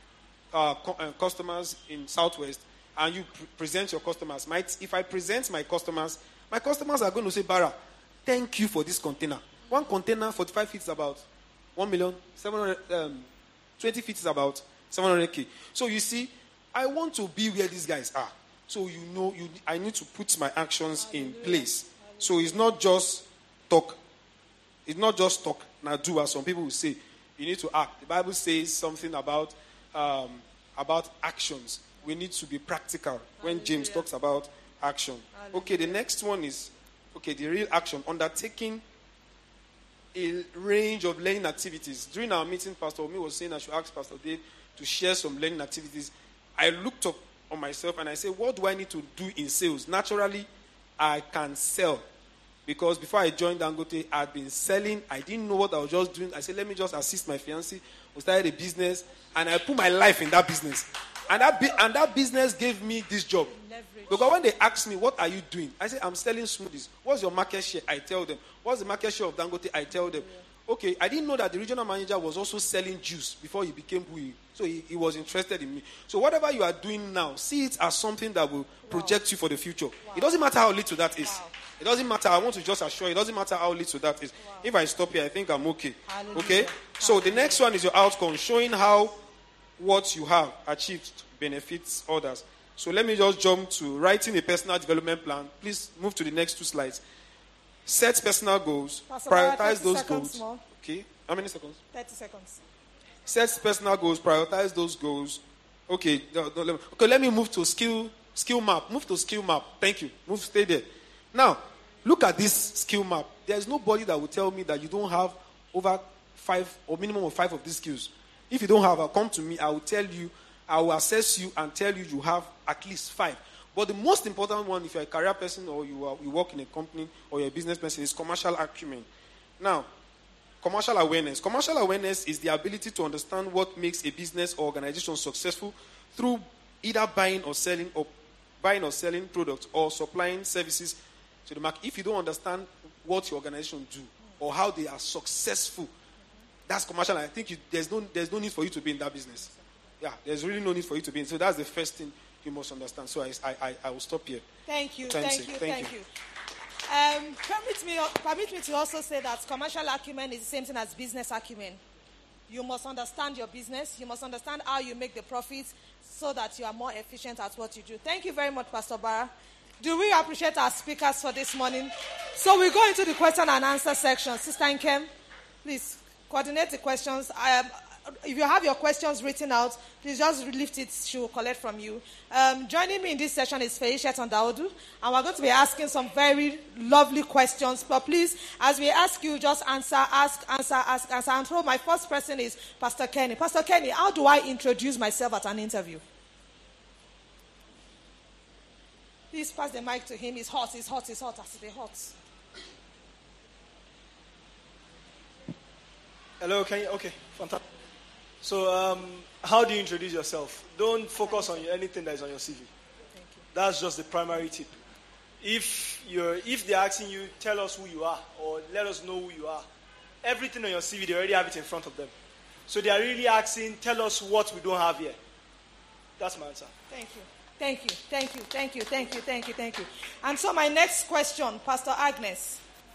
S6: uh, co- uh, customers in Southwest, and you pre- present your customers. My, if I present my customers, my customers are going to say, Bara, thank you for this container. One container, forty-five feet is about one million, seven hundred, um, twenty feet is about seven hundred K. So you see, I want to be where these guys are. So you know, you, I need to put my actions in place. So it's not just talk. It's not just talk, now do, as some people will say. You need to act. The Bible says something about um, about actions. We need to be practical when Hallelujah. James talks about action. Hallelujah. Okay, the next one is, okay, the real action. Undertaking a range of learning activities. During our meeting, Pastor Omi was saying I should ask Pastor Dave to share some learning activities. I looked up on myself and I said, what do I need to do in sales? Naturally, I can sell. Because before I joined Dangote, I had been selling. I didn't know what I was just doing. I said, let me just assist my fiancé. We started a business, and I put my life in that business. And that, bi- and that business gave me this job. Leverage. Because when they asked me, what are you doing? I said, I'm selling smoothies. What's your market share? I tell them. What's the market share of Dangote? I tell them. Yeah. Okay, I didn't know that the regional manager was also selling juice before he became who he. So he, he was interested in me. So whatever you are doing now, see it as something that will project wow. you for the future. Wow. It doesn't matter how little that is. Wow. It doesn't matter. I want to just assure you, it doesn't matter how little that is. Wow. If I stop here, I think I'm okay. Hallelujah. Okay? So Hallelujah. The next one is your outcome, showing how what you have achieved benefits others. So let me just jump to writing a personal development plan. Please move to the next two slides. Set personal goals.
S2: Pastor
S6: prioritize
S2: Mara,
S6: those goals.
S2: More.
S6: Okay. How many seconds?
S2: thirty seconds.
S6: Set personal goals. Prioritize those goals. Okay. No, no, let me, okay. Let me move to skill skill map. Move to skill map. Thank you. Move. Stay there. Now, look at this skill map. There is nobody that will tell me that you don't have over five or minimum of five of these skills. If you don't have, I'll come to me. I will tell you. I will assess you and tell you you have at least five. But the most important one, if you're a career person or you, are, you work in a company or you're a business person, is commercial acumen. Now, commercial awareness. Commercial awareness is the ability to understand what makes a business or organization successful through either buying or selling or buying or selling products or supplying services to the market. If you don't understand what your organization do or how they are successful, that's commercial. I think you, there's no there's no need for you to be in that business. Yeah, there's really no need for you to be in. So that's the first thing you must understand. So I I, I will stop here.
S2: Thank you,
S6: Thank,
S2: thank you,
S6: thank
S2: thank
S6: you.
S2: you. Um, permit me permit me to also say that commercial acumen is the same thing as business acumen. You must understand your business. You must understand how you make the profits so that you are more efficient at what you do. Thank you very much, Pastor Bara. Do we appreciate our speakers for this morning? So we go into the question and answer section. Sister Nkem, please coordinate the questions. I am, if you have your questions written out, please just lift it. She will collect from you. Um, joining me in this session is Feisha Tandaudu, and we're going to be asking some very lovely questions. But please, as we ask you, just answer, ask, answer, ask, answer. And so my first person is Pastor Kenny. Pastor Kenny, how do I introduce myself at an interview? Please pass the mic to him. It's hot, it's hot, it's hot. It's hot.
S3: Hello, can you? Okay, fantastic. So, um, how do you introduce yourself? Don't focus on anything that is on your C V.
S2: Thank you.
S3: That's just the primary tip. If you're, if they're asking you, tell us who you are, or let us know who you are. Everything on your C V, they already have it in front of them. So they are really asking, tell us what we don't have here. That's my answer.
S2: Thank you. Thank you. Thank you. Thank you. Thank you. Thank you. Thank you. And so my next question, Pastor Agnes.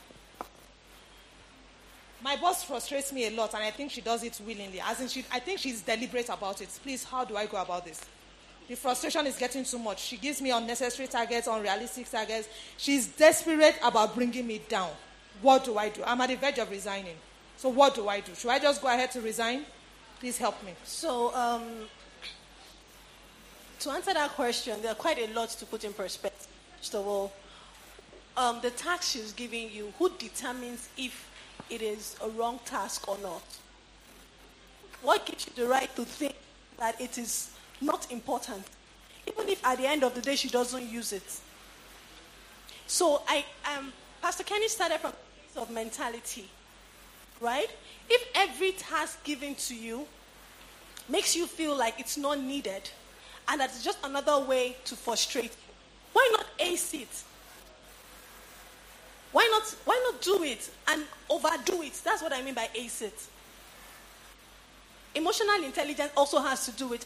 S2: My boss frustrates me a lot, and I think she does it willingly. As in, she, I think she's deliberate about it. Please, how do I go about this? The frustration is getting too much. She gives me unnecessary targets, unrealistic targets. She's desperate about bringing me down. What do I do? I'm at the verge of resigning. So what do I do? Should I just go ahead to resign? Please help me.
S5: So, um, to answer that question, there are quite a lot to put in perspective. First of all, um, the task she's giving you, who determines if it is a wrong task or not? What gives you the right to think that it is not important, even if at the end of the day she doesn't use it? So I, um, Pastor Kenny started from a place of mentality, right? If every task given to you makes you feel like it's not needed, and that's just another way to frustrate you, why not ace it? Why not, why not do it and overdo it? That's what I mean by ace it. Emotional intelligence also has to do with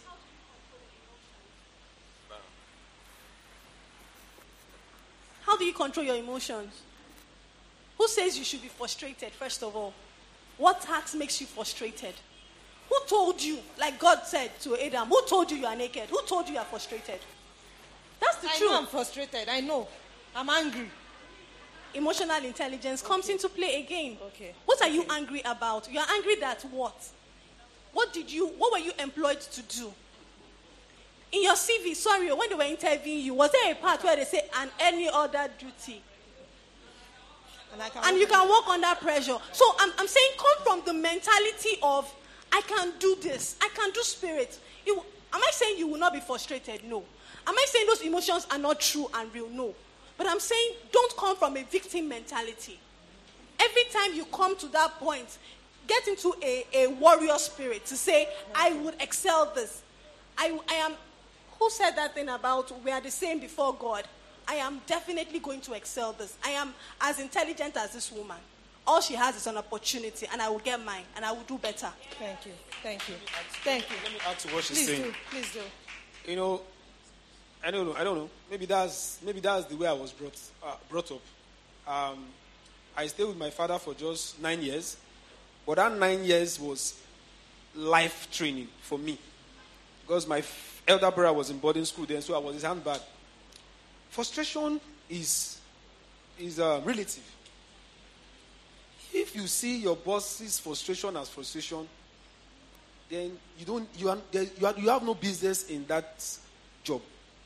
S5: how do you control your emotions? Who says you should be frustrated, first of all? What task makes you frustrated? Who told you, like God said to Adam, who told you you are naked? Who told you you are frustrated? That's the
S2: I
S5: truth.
S2: know I'm frustrated. I know. I'm angry.
S5: Emotional intelligence comes into play again.
S2: Okay.
S5: What are you angry about? You are angry that what? What did you, what were you employed to do? In your C V, sorry, when they were interviewing you, was there a part where they say, and any other duty?
S2: And, I can
S5: And you can work under pressure. So I'm, I'm saying come from the mentality of, I can do this. I can do spirit. You, am I saying you will not be frustrated? No. Am I saying those emotions are not true and real? No. But I'm saying don't come from a victim mentality. Every time you come to that point, get into a, a warrior spirit to say, I would excel this. I, I am, who said that thing about we are the same before God? I am definitely going to excel this. I am as intelligent as this woman. All she has is an opportunity, and I will get mine, and I will do better.
S2: Thank you. Thank you. Thank you.
S6: Let me add to what she's
S2: Please
S6: saying.
S2: do. Please do.
S6: You know, I don't know. I don't know. Maybe that's maybe that's the way I was brought uh, brought up. Um, I stayed with my father for just nine years, but that nine years was life training for me because my f- elder brother was in boarding school then, so I was his handbag. Frustration is is uh, relative. If you see your boss's frustration as frustration, then you don't you are, you, are, you have no business in that job.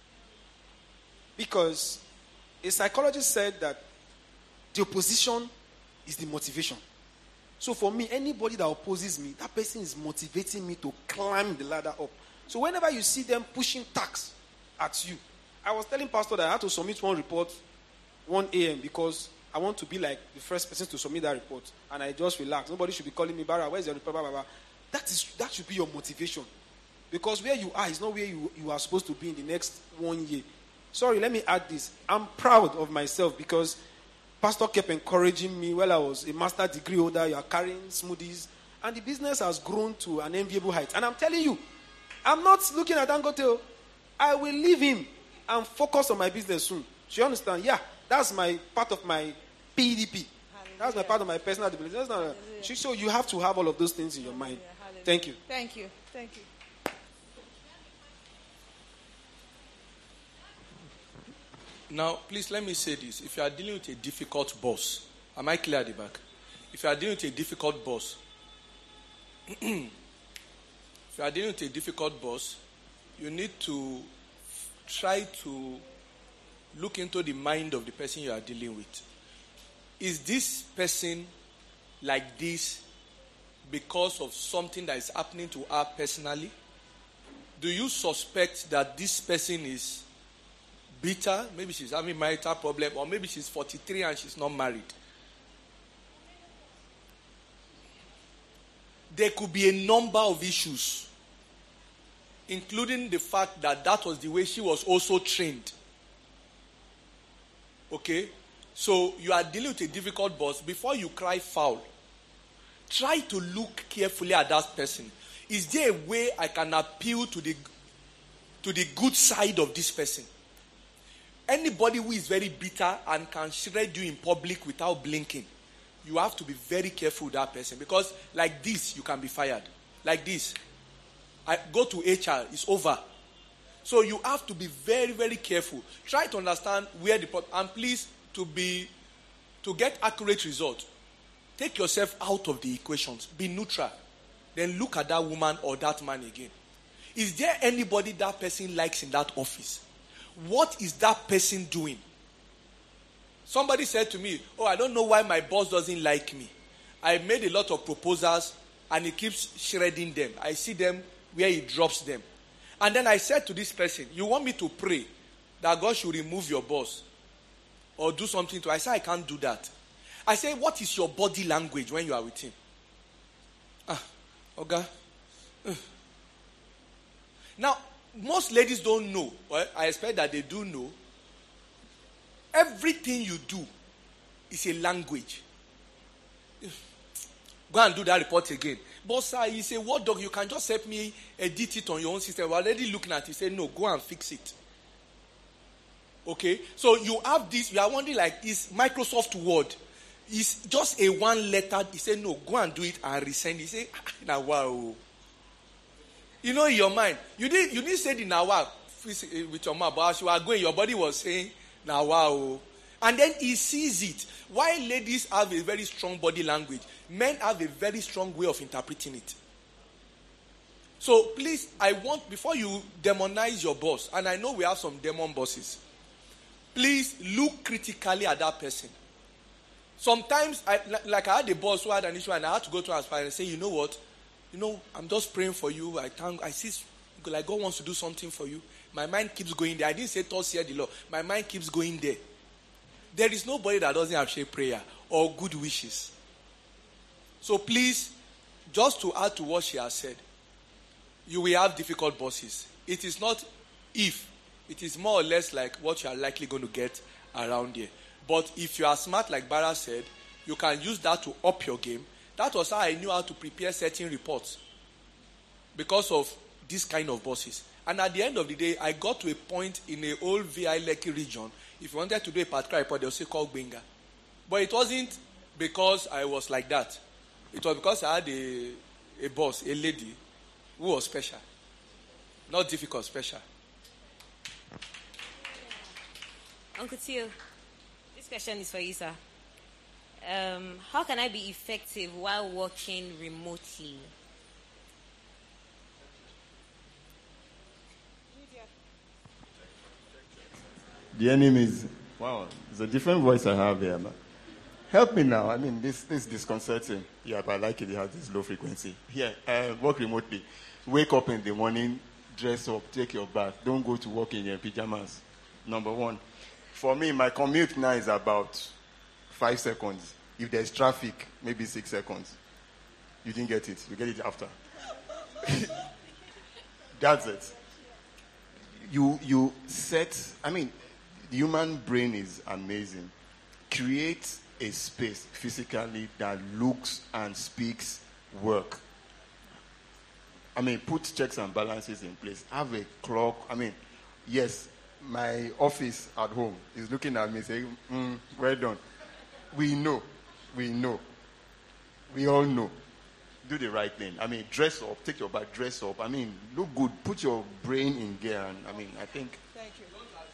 S6: Because a psychologist said that the opposition is the motivation. So for me, anybody that opposes me, that person is motivating me to climb the ladder up. So whenever you see them pushing tax at you, I was telling Pastor that I had to submit one report one a.m. because I want to be like the first person to submit that report. And I just relax. Nobody should be calling me, Bara, where's your report? Blah, blah, blah. That is, that should be your motivation. Because where you are is not where you, you are supposed to be in the next one year. Sorry, let me add this. I'm proud of myself because Pastor kept encouraging me while I was a master degree holder. You are carrying smoothies. And the business has grown to an enviable height. And I'm telling you, I'm not looking at Dangote. I will leave him and focus on my business soon. Do you understand? Yeah, that's my part of my P D P. Hallelujah. That's my part of my personal development. That's not a, so you have to have all of those things in your mind.
S2: Hallelujah.
S6: Thank you.
S2: Thank you. Thank you.
S7: Now, please let me say this. If you are dealing with a difficult boss, am I clear at the back? If you are dealing with a difficult boss, If you are dealing with a difficult boss, you need to try to look into the mind of the person you are dealing with. Is this person like this because of something that is happening to her personally? Do you suspect that this person is bitter? Maybe she's having marital problem, or maybe she's forty-three and she's not married. There could be a number of issues, including the fact that that was the way she was also trained. Okay? So you are dealing with a difficult boss. Before you cry foul, try to look carefully at that person. Is there a way I can appeal to the to the good side of this person? Anybody who is very bitter and can shred you in public without blinking, you have to be very careful with that person, because like this, you can be fired. Like this. I go to H R, it's over. So you have to be very, very careful. Try to understand where the problem, and please, to be, to get accurate results, take yourself out of the equations. Be neutral. Then look at that woman or that man again. Is there anybody that person likes in that office? What is that person doing? Somebody said to me, oh, I don't know why my boss doesn't like me. I made a lot of proposals and he keeps shredding them. I see them where he drops them. And then I said to this person, you want me to pray that God should remove your boss or do something to? I said, I can't do that. I said, what is your body language when you are with him? Ah, okay. Uh. Now, most ladies don't know. Well, I expect that they do know. Everything you do is a language. Go and do that report again. But sir, you say, what dog? You can just help me edit it on your own system. We're already looking at it. You say, no, go and fix it. Okay? So you have this. You are wondering, like, is Microsoft Word? Is just a one letter. He said, no, go and do it and resend. He said, ah, now wow. You know, in your mind, you didn't you didn't say the now wow with your mouth, but as you are going, your body was saying, now wow. And then he sees it. Why ladies have a very strong body language, men have a very strong way of interpreting it. So please, I want, before you demonize your boss, and I know we have some demon bosses, please look critically at that person. Sometimes, I, like I had a boss who had an issue and I had to go to his father and say, you know what? You know, I'm just praying for you. I thank, I see, like God wants to do something for you. My mind keeps going there. I didn't say, thus hear the Lord. My mind keeps going there. There is nobody that doesn't have shared prayer or good wishes. So please, just to add to what she has said, you will have difficult bosses. It is not if. It is more or less like what you are likely going to get around here. But if you are smart, like Bara said, you can use that to up your game. That was how I knew how to prepare certain reports, because of this kind of bosses. And at the end of the day, I got to a point in a old V I Lekki region. If you wanted to do a particular report, they would say call Benga. But it wasn't because I was like that. It was because I had a, a boss, a lady, who was special. Not difficult, special.
S8: Uncle Tio, this question is for you, sir. Um, how can I be effective while working remotely?
S4: The enemies. Wow, it's a different voice I have here, man. Help me now. I mean, this, this is disconcerting. Yeah, but I like it. It has this low frequency. Here, uh, work remotely. Wake up in the morning, dress up, take your bath. Don't go to work in your pajamas. Number one. For me, my commute now is about five seconds. If there's traffic, maybe six seconds. You didn't get it. You get it after. That's it. You you set, I mean, the human brain is amazing. Create a space physically that looks and speaks work. I mean, put checks and balances in place. Have a clock. I mean, yes, my office at home is looking at me saying, mm, well done. We know. We know. We all know. Do the right thing. I mean, dress up. Take your bath, dress up. I mean, look good. Put your brain in gear. And, I mean, I think...
S2: Thank you.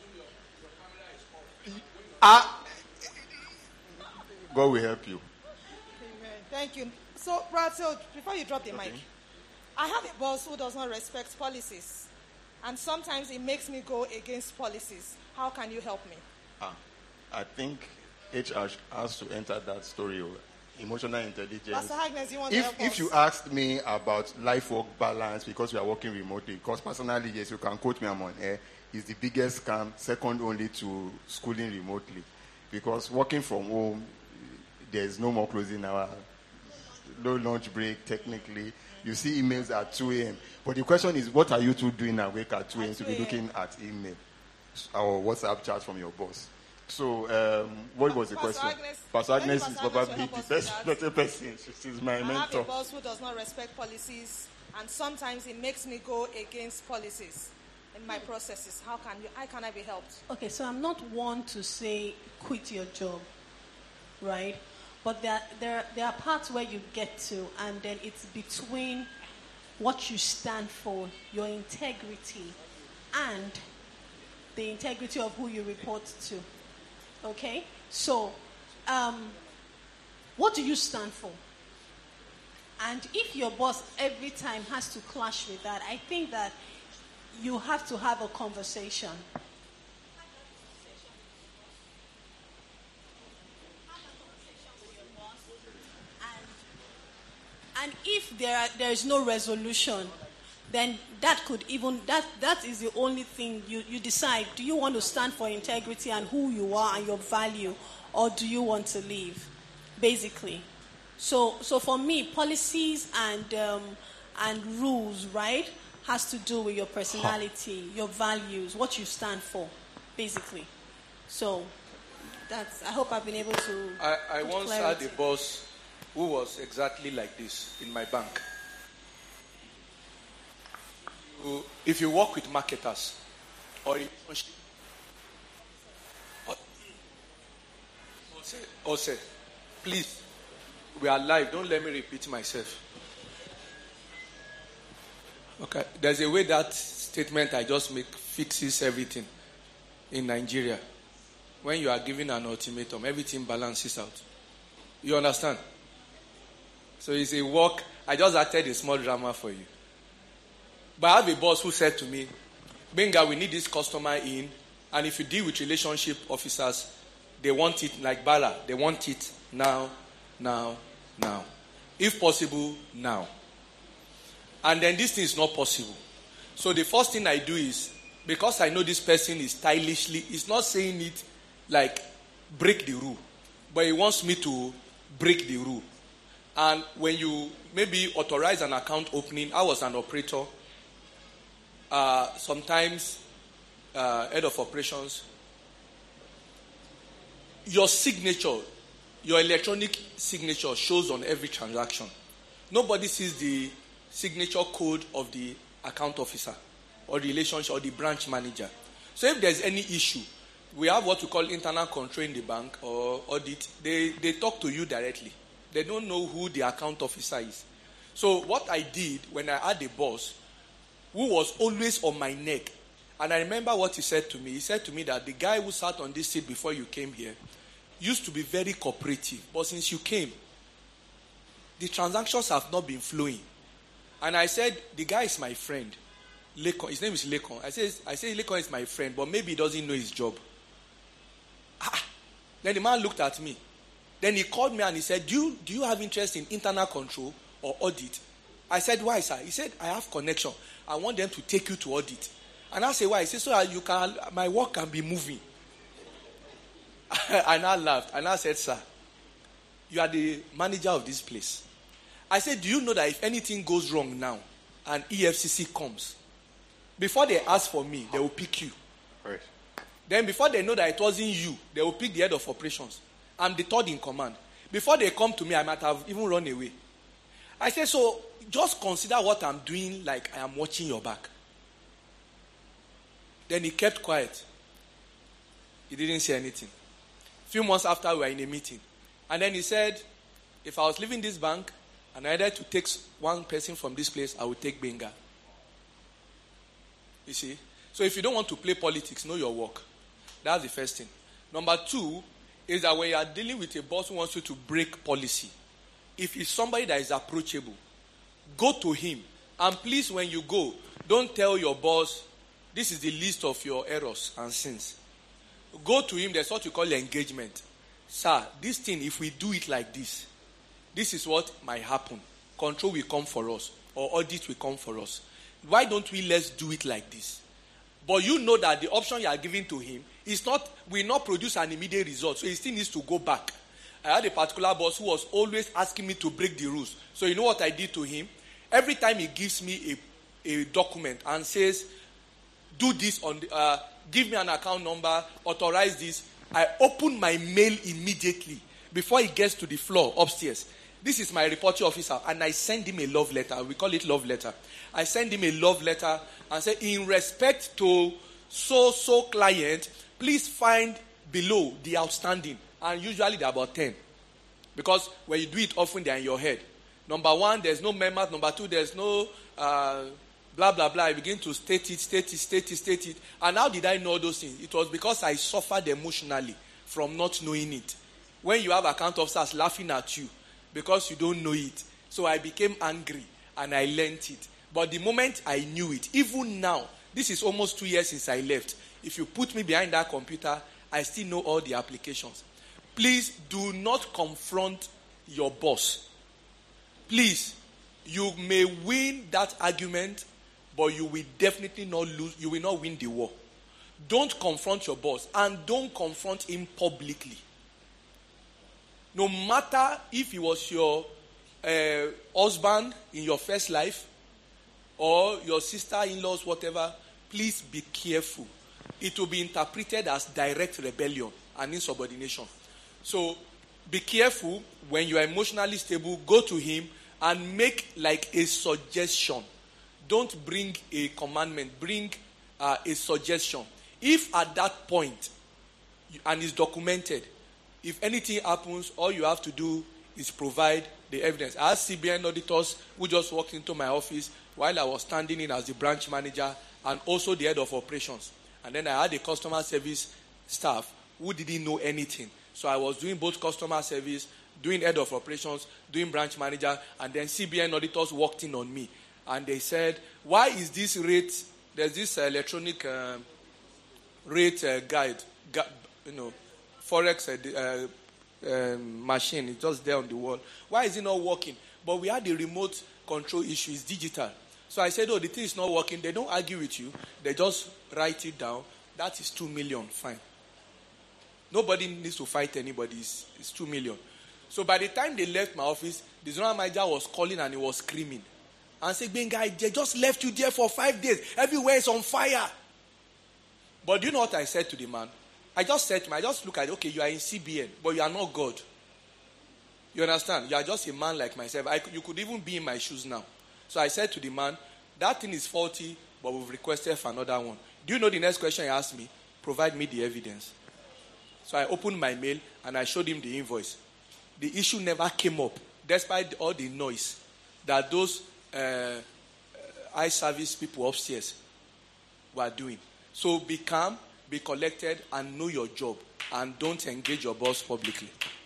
S4: Ah, God will help you.
S2: Amen. Thank you. So, Brad, so before you drop the
S4: Okay.
S2: mic, I have a boss who does not respect policies, and sometimes it makes me go against policies. How can you help me?
S4: Ah, I think H R has to enter that story. Emotional intelligence.
S2: Pastor Agnes, you want
S4: if,
S2: to help
S4: if
S2: us?
S4: you asked me about life-work balance because we are working remotely, because personally, yes, you can quote me, I'm on air, is the biggest scam, second only to schooling remotely. Because working from home, there's no more closing hour, no lunch break, technically. You see emails at two a.m. But the question is, what are you two doing awake at two a.m. to be looking at email or WhatsApp chat from your boss? So, um, what was the
S2: Pastor
S4: question?
S2: Agnes,
S4: Pastor Agnes
S2: Pastor
S4: is
S2: Agnes
S4: probably
S2: will help
S4: the
S2: us
S4: best,
S2: with that.
S4: better person. She's my
S2: I
S4: mentor.
S2: have a boss who does not respect policies, and sometimes it makes me go against policies in my processes. How can you? How can I be helped?
S5: Okay, so I'm not one to say quit your job, right? But there, there, there are parts where you get to, and then it's between what you stand for, your integrity, and the integrity of who you report to. Okay? So, um, what do you stand for? And if your boss every time has to clash with that, I think that you have to have a conversation. And if there are, there is no resolution, then that could even, that, that is the only thing you, you decide. Do you want to stand for integrity and who you are and your value, or do you want to leave, basically? So, so for me, policies and, um, and rules, right, has to do with your personality, your values, what you stand for, basically. So that's, I hope I've been able to
S7: I, I
S5: put
S7: once
S5: clarity.
S7: had a boss who was exactly like this in my bank. You- If you work with marketers or or say, or say, please, we are live. Don't let me repeat myself. Okay, there's a way that statement I just make fixes everything in Nigeria. When you are given an ultimatum, everything balances out. You understand? So it's a work. I just acted a small drama for you. But I have a boss who said to me, Benga, we need this customer in, and if you deal with relationship officers, they want it like Bala. They want it now, now, now. If possible, now. And then this thing is not possible. So the first thing I do is, because I know this person is stylishly, he's not saying it like break the rule, but he wants me to break the rule. And when you maybe authorize an account opening, I was an operator. Uh, sometimes uh, head of operations, your signature, your electronic signature shows on every transaction. Nobody sees the signature code of the account officer or the relationship or the branch manager. So if there's any issue, we have what we call internal control in the bank or audit. They, they talk to you directly. They don't know who the account officer is. So what I did when I had a boss who was always on my neck, and I remember what he said to me. He said to me that the guy who sat on this seat before you came here used to be very cooperative. But since you came, the transactions have not been flowing. And I said, the guy is my friend. Lekon. His name is Lekon. I said, I said, Lekon is my friend, but maybe he doesn't know his job. Ah. Then the man looked at me. Then he called me and he said, do you, do you have interest in internal control or audit? I said, why, sir? He said, I have connection. I want them to take you to audit. And I said, why? He said, so that you can, my work can be moving. And I laughed. And I said, sir, you are the manager of this place. I said, do you know that if anything goes wrong now and E F C C comes, before they ask for me, they will pick you.
S4: Right.
S7: Then before they know that it wasn't you, they will pick the head of operations. I'm the third in command. Before they come to me, I might have even run away. I said, so just consider what I'm doing like I am watching your back. Then he kept quiet. He didn't say anything. A few months after, we were in a meeting. And then he said, if I was leaving this bank and I had to take one person from this place, I would take Benga. You see? So if you don't want to play politics, know your work. That's the first thing. Number two is that when you are dealing with a boss who wants you to break policy, if it's somebody that is approachable, go to him And please, when you go, don't tell your boss, this is the list of your errors and sins. Go to him, there's what you call engagement. Sir, this thing, if we do it like this, this is what might happen. Control will come for us, or audit will come for us. Why don't we let's do it like this? But you know that the option you are giving to him is not, will not produce an immediate result. So he still needs to go back. I had a particular boss who was always asking me to break the rules. So you know what I did to him? Every time he gives me a, a document and says, do this on the, uh, give me an account number, authorize this, I open my mail immediately before he gets to the floor upstairs. This is my reporting officer, and I send him a love letter. We call it love letter. I send him a love letter and say, in respect to so-so client, please find below the outstanding. And usually they're about ten. Because when you do it often, they're in your head. Number one, there's no memo. Number two, there's no uh, blah, blah, blah. I begin to state it, state it, state it, state it. And how did I know those things? It was because I suffered emotionally from not knowing it. When you have account officers laughing at you because you don't know it. So I became angry and I learnt it. But the moment I knew it, even now, this is almost two years since I left. If you put me behind that computer, I still know all the applications. Please do not confront your boss. Please, you may win that argument, but you will definitely not lose. You will not win the war. Don't confront your boss, and don't confront him publicly. No matter if he was your uh, husband in your first life, or your sister-in-laws, whatever, please be careful. It will be interpreted as direct rebellion and insubordination. So be careful when you are emotionally stable. Go to him and make like a suggestion. Don't bring a commandment. Bring uh, a suggestion. If at that point, and it's documented, if anything happens, all you have to do is provide the evidence. I had C B N auditors who just walked into my office while I was standing in as the branch manager and also the head of operations. And then I had a customer service staff who didn't know anything. So I was doing both customer service, doing head of operations, doing branch manager, and then C B N auditors walked in on me. And they said, why is this rate, there's this uh, electronic uh, rate uh, guide, gu- you know, Forex uh, uh, um, machine, it's just there on the wall. Why is it not working? But we had the remote control issue, it's digital. So I said, oh, the thing is not working. They don't argue with you. They just write it down. That is two million, fine. Nobody needs to fight anybody. It's, it's two million. So by the time they left my office, the general manager was calling and he was screaming. And said, Benga, they just left you there for five days. Everywhere is on fire. But do you know what I said to the man? I just said to him, I just look at it, okay, you are in C B N, but you are not God. You understand? You are just a man like myself. I, you could even be in my shoes now. So I said to the man, that thing is faulty, but we've requested for another one. Do you know the next question he asked me? Provide me the evidence. So I opened my mail and I showed him the invoice. The issue never came up, despite all the noise that those uh, eye service people upstairs were doing. So be calm, be collected, and know your job. And don't engage your boss publicly.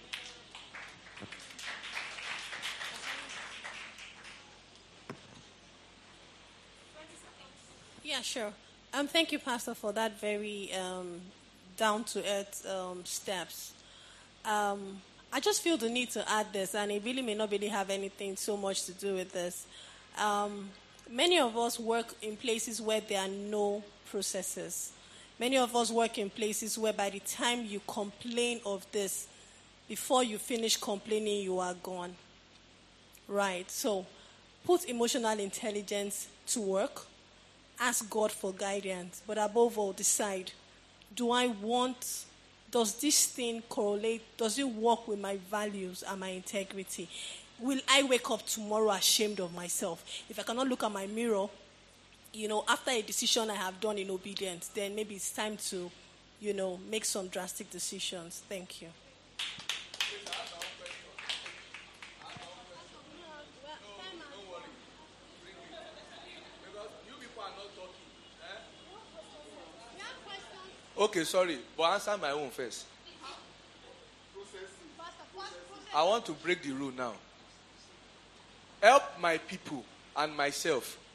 S5: Yeah, sure. Um, thank you, Pastor, for that very um, down-to-earth um, steps. Um, I just feel the need to add this, and it really may not really have anything so much to do with this. Um, many of us work in places where there are no processes. Many of us work in places where by the time you complain of this, before you finish complaining, you are gone. Right? So, put emotional intelligence to work. Ask God for guidance. But above all, decide, do I want, does this thing correlate, does it work with my values and my integrity? Will I wake up tomorrow ashamed of myself? If I cannot look at my mirror, you know, after a decision I have done in obedience, then maybe it's time to, you know, make some drastic decisions. Thank you.
S7: Okay, sorry, but answer my own first. I want to break the rule now. Help my people and myself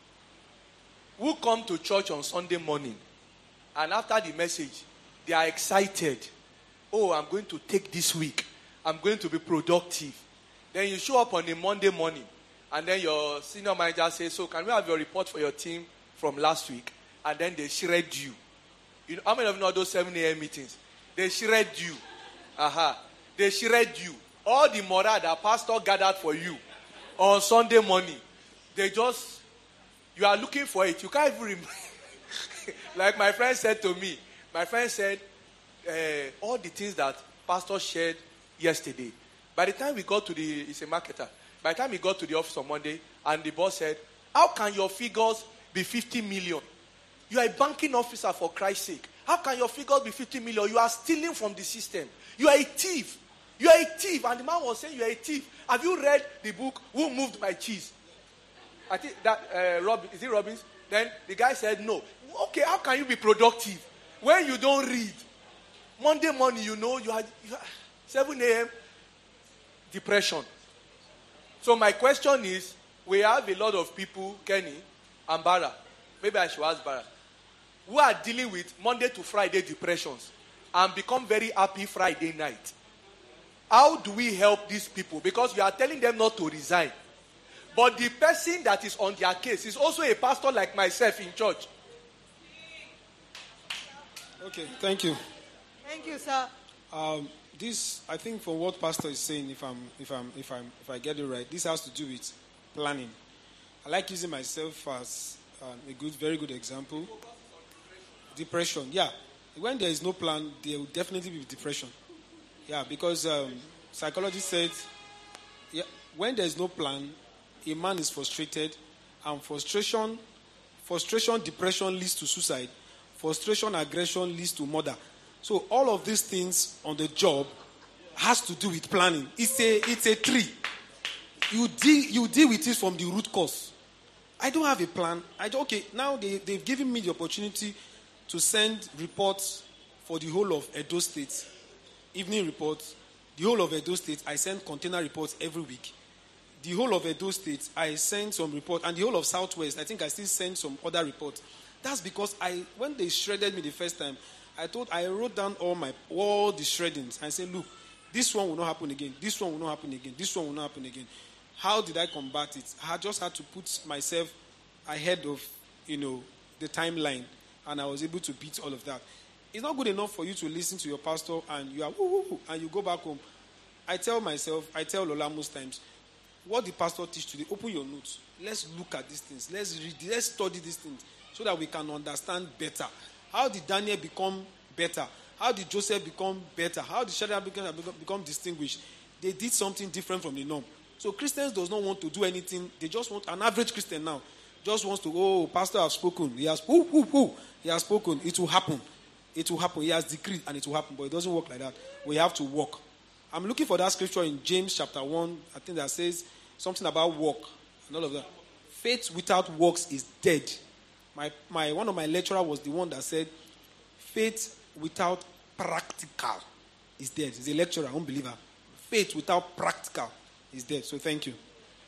S7: who come to church on Sunday morning, and after the message, they are excited. Oh, I'm going to take this week. I'm going to be productive. Then you show up on a Monday morning, and then your senior manager says, so can we have your report for your team from last week? And then they shred you. You know, how many of you know those seven a.m. meetings? They shred you. Aha. Uh-huh. They shred you. All the morale that pastor gathered for you on Sunday morning, they just, you are looking for it. You can't even remember. Like my friend said to me, my friend said, uh, all the things that pastor shared yesterday, by the time we got to the, he's a marketer, by the time he got to the office on Monday, and the boss said, how can your figures be fifty million? You are a banking officer, for Christ's sake. How can your figures be fifty million? You are stealing from the system. You are a thief. You are a thief. And the man was saying, you are a thief. Have you read the book, Who Moved My Cheese? I think that, uh, Rob, is it Robbins? Then the guy said, no. Okay, how can you be productive when you don't read? Monday morning, you know, you are, you are seven a.m., depression. So my question is, we have a lot of people, Kenny and Bara, maybe I should ask Bara, who are dealing with Monday to Friday depressions and become very happy Friday night. How do we help these people? Because you are telling them not to resign. But the person that is on their case is also a pastor like myself in church.
S6: Okay, thank you.
S2: Thank you, sir.
S6: Um, this, I think, from what Pastor is saying, if I'm, if I'm, if I'm, if I get it right, this has to do with planning. I like using myself as um, a good, very good example. Depression, yeah. When there is no plan, there will definitely be depression. Yeah, because um, psychology said, yeah, when there is no plan, a man is frustrated, and frustration, frustration, depression leads to suicide. Frustration, aggression leads to murder. So all of these things on the job has to do with planning. It's a it's a tree. You deal you deal with it from the root cause. I don't have a plan. I do, okay now they they've given me the opportunity to send reports for the whole of Edo State, evening reports. The whole of Edo State, I send container reports every week. The whole of Edo State, I send some reports, and the whole of Southwest, I think I still send some other reports. That's because I, when they shredded me the first time, I thought I wrote down all my all the shreddings. I said, look, this one will not happen again. This one will not happen again. This one will not happen again. How did I combat it? I just had to put myself ahead of, you know, the timeline, and I was able to beat all of that. It's not good enough for you to listen to your pastor and you are woo, woo, woo, and you go back home. I tell myself, I tell Lola most times, what the pastor teach today, open your notes. Let's look at these things. Let's read, let's study these things so that we can understand better. How did Daniel become better? How did Joseph become better? How did Shadrach become, become distinguished? They did something different from the norm. So Christians does not want to do anything. They just want, an average Christian now, just wants to, oh, pastor has spoken. He has, whoo, whoo, whoo. He has spoken. It will happen. It will happen. He has decreed and it will happen. But it doesn't work like that. We have to walk. I'm looking for that scripture in James chapter one. I think that says something about work and all of that. Faith without works is dead. My, my one of my lecturers was the one that said, faith without practical is dead. He's a lecturer, unbeliever. Faith without practical is dead. So thank you.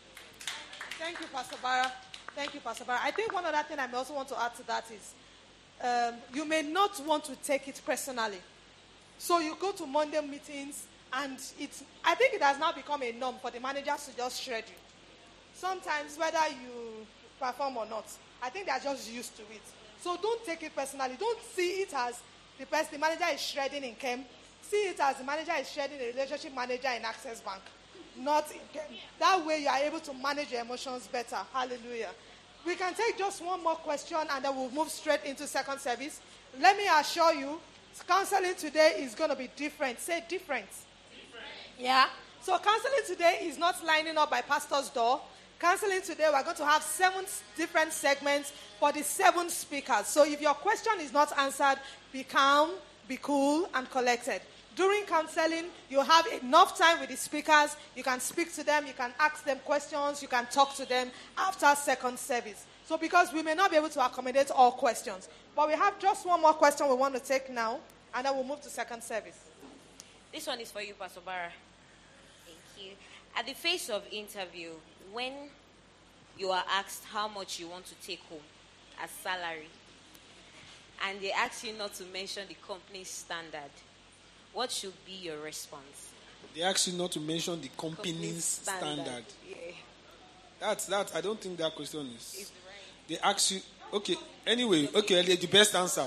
S2: Thank you, Pastor Bara. Thank you, Pastor Bara. I think one other thing I also want to add to that is, um, you may not want to take it personally. So you go to Monday meetings, and it's, I think it has now become a norm for the managers to just shred you. Sometimes, whether you perform or not, I think they are just used to it. So don't take it personally. Don't see it as the person, the manager is shredding in Kem. See it as the manager is shredding a relationship manager in Access Bank. Not in Kem. That way you are able to manage your emotions better. Hallelujah. We can take just one more question and then we'll move straight into second service. Let me assure you, counseling today is going to be different. Say different. Different. Yeah? So counseling today is not lining up by pastor's door. Counseling today, we're going to have seven different segments for the seven speakers. So if your question is not answered, be calm, be cool, and collected. During counseling, you have enough time with the speakers. You can speak to them. You can ask them questions. You can talk to them after second service. So because we may not be able to accommodate all questions. But we have just one more question we want to take now, and then we'll move to second service.
S8: This one is for you, Pastor Bara. Thank you. At the face of interview, when you are asked how much you want to take home, as salary, and they ask you not to mention the company's standard, what should be your response?
S6: They ask you not to mention the company's, company's standard. standard.
S8: Yeah.
S6: That's that. I don't think that question is.
S8: It's right.
S6: They ask you. Okay. Anyway. Okay. The best answer.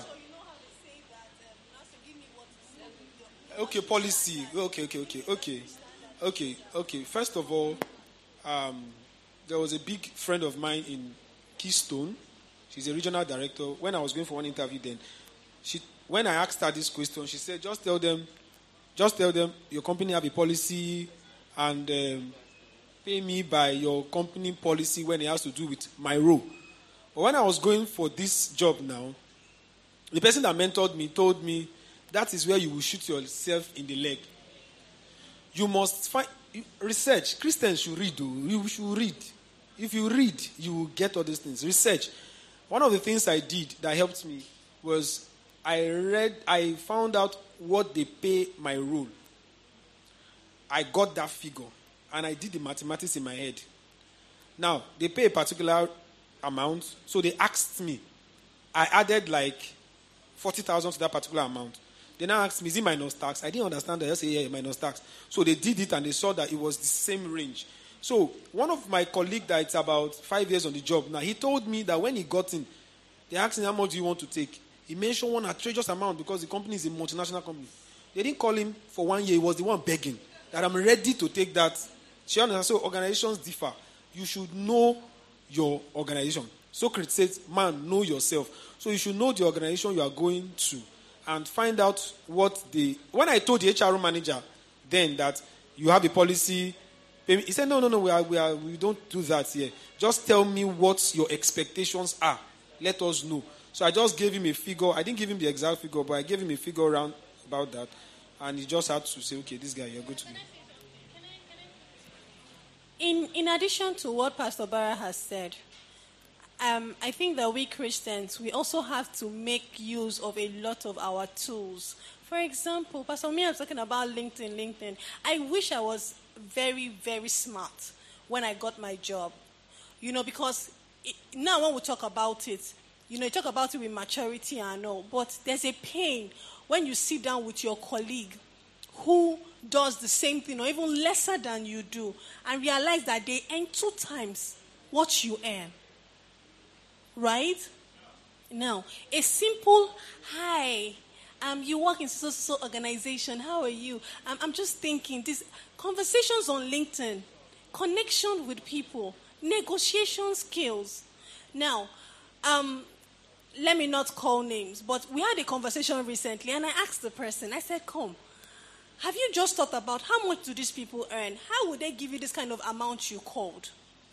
S6: Okay. Policy. Okay. Okay. Okay. Okay. Okay. Okay. First of all, um, there was a big friend of mine in Keystone. She's a regional director. When I was going for one interview, then she, when I asked her this question, she said, "Just tell them, just tell them your company have a policy, and um, pay me by your company policy when it has to do with my role." But when I was going for this job now, the person that mentored me told me that is where you will shoot yourself in the leg. You must find research. Christians should read. Though. You should read. If you read, you will get all these things. Research. One of the things I did that helped me was I read. I found out what they pay my role. I got that figure. And I did the mathematics in my head. Now, they pay a particular amount, so they asked me. I added like forty thousand to that particular amount. They now asked me, is it minus tax? I didn't understand that. I said, yeah, minus tax. So they did it and they saw that it was the same range. So one of my colleagues that it's about five years on the job now, he told me that when he got in, they asked him, how much do you want to take? He mentioned one outrageous amount because the company is a multinational company. They didn't call him for one year. He was the one begging that I'm ready to take that. So organizations differ. You should know your organization. Socrates says, man, know yourself. So you should know the organization you are going to and find out what the... When I told the H R manager then that you have a policy, he said, no, no, no, we, are, we, are, we don't do that here. Just tell me what your expectations are. Let us know. So I just gave him a figure. I didn't give him the exact figure, but I gave him a figure around about that. And he just had to say, okay, this guy, you're good to go.
S5: In, in addition to what Pastor Barra has said, um, I think that we Christians, we also have to make use of a lot of our tools. For example, Pastor Mia was talking about LinkedIn, LinkedIn. I wish I was very, very smart when I got my job. You know, because it, now when we talk about it, you know, you talk about it with maturity and all, but there's a pain when you sit down with your colleague who does the same thing or even lesser than you do and realize that they earn two times what you earn. Right? Now, a simple, hi, um, you work in so so organization, how are you? Um, I'm just thinking, these conversations on LinkedIn, connection with people, negotiation skills. Now, um, let me not call names, but we had a conversation recently and I asked the person, I said, come, have you just thought about how much do these people earn? How would they give you this kind of amount you called?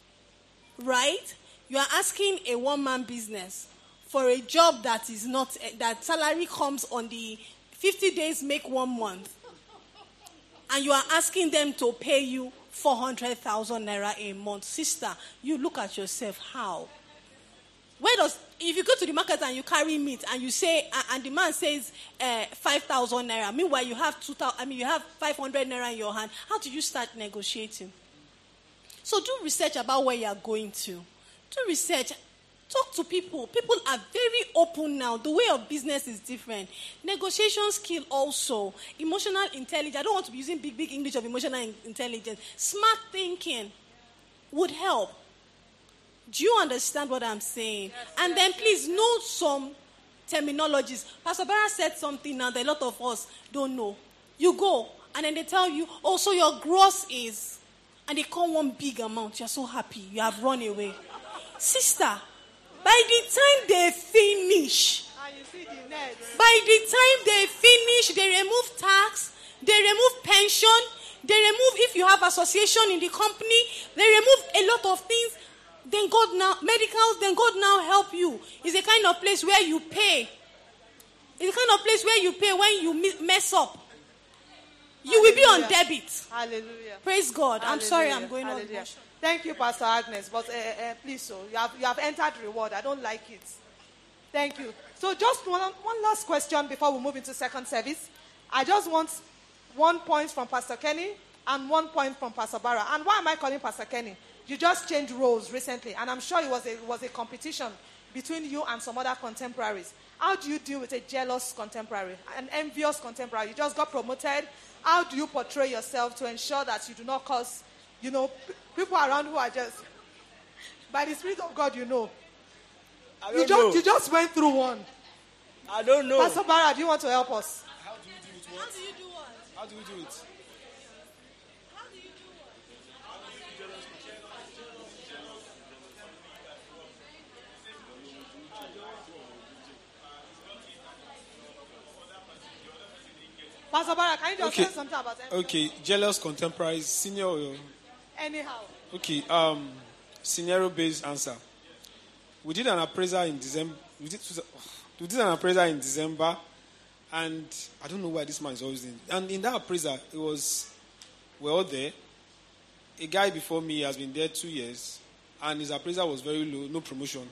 S5: Right? You are asking a one-man business for a job that is not, that salary comes on the fifty days, make one month. And you are asking them to pay you four hundred thousand naira a month. Sister, you look at yourself, how? Where does, if you go to the market and you carry meat and you say, and the man says uh, five thousand naira, meanwhile you have two thousand, I mean you have five hundred naira in your hand, how do you start negotiating? So do research about where you are going to. Do research. Talk to people. People are very open now. The way of business is different. Negotiation skill also. Emotional intelligence. I don't want to be using big, big English of emotional intelligence. Smart thinking would help. Do you understand what I'm saying? Yes, and yes, then please yes. know some terminologies. Pastor Barra said something now that a lot of us don't know. You go and then they tell you, oh, so your gross is, and they call one big amount. You're so happy. You have run away. Sister, by the time they finish,
S2: and you see the net.
S5: by the time they finish, they remove tax, they remove pension, they remove if you have association in the company, they remove a lot of things. Then God now, medicals, then God now help you. It's a kind of place where you pay. It's a kind of place where you pay when you mess up. You Hallelujah. Will be on debit.
S2: Hallelujah.
S5: Praise God.
S2: Hallelujah.
S5: I'm sorry I'm going
S2: Hallelujah.
S5: on.
S2: Thank you, Pastor Agnes. But uh, uh, please, so you have, you have entered reward. I don't like it. Thank you. So just one, one last question before we move into second service. I just want one point from Pastor Kenny and one point from Pastor Barra. And why am I calling Pastor Kenny? You just changed roles recently, and I'm sure it was a, it was a competition between you and some other contemporaries. How do you deal with a jealous contemporary, an envious contemporary? You just got promoted. How do you portray yourself to ensure that you do not cause, you know, p- people around who are just, by the Spirit of God, you know.
S3: I
S2: You
S3: don't
S2: just,
S3: know.
S2: you just went through one.
S3: I don't know.
S2: Pastor Barra, do you want to help us?
S6: How do you do it? What? How do you do it?
S2: Pastor Barra, can you just
S6: Okay.
S2: say something about envious?
S6: Okay, jealous contemporaries, senior. or-
S2: Anyhow.
S6: Okay, um, scenario-based answer. We did an appraisal in December. We did, we did an appraisal in December, and I don't know why this man is always in. And in that appraisal, it was we're all there. A guy before me has been there two years, and his appraisal was very low, no promotion.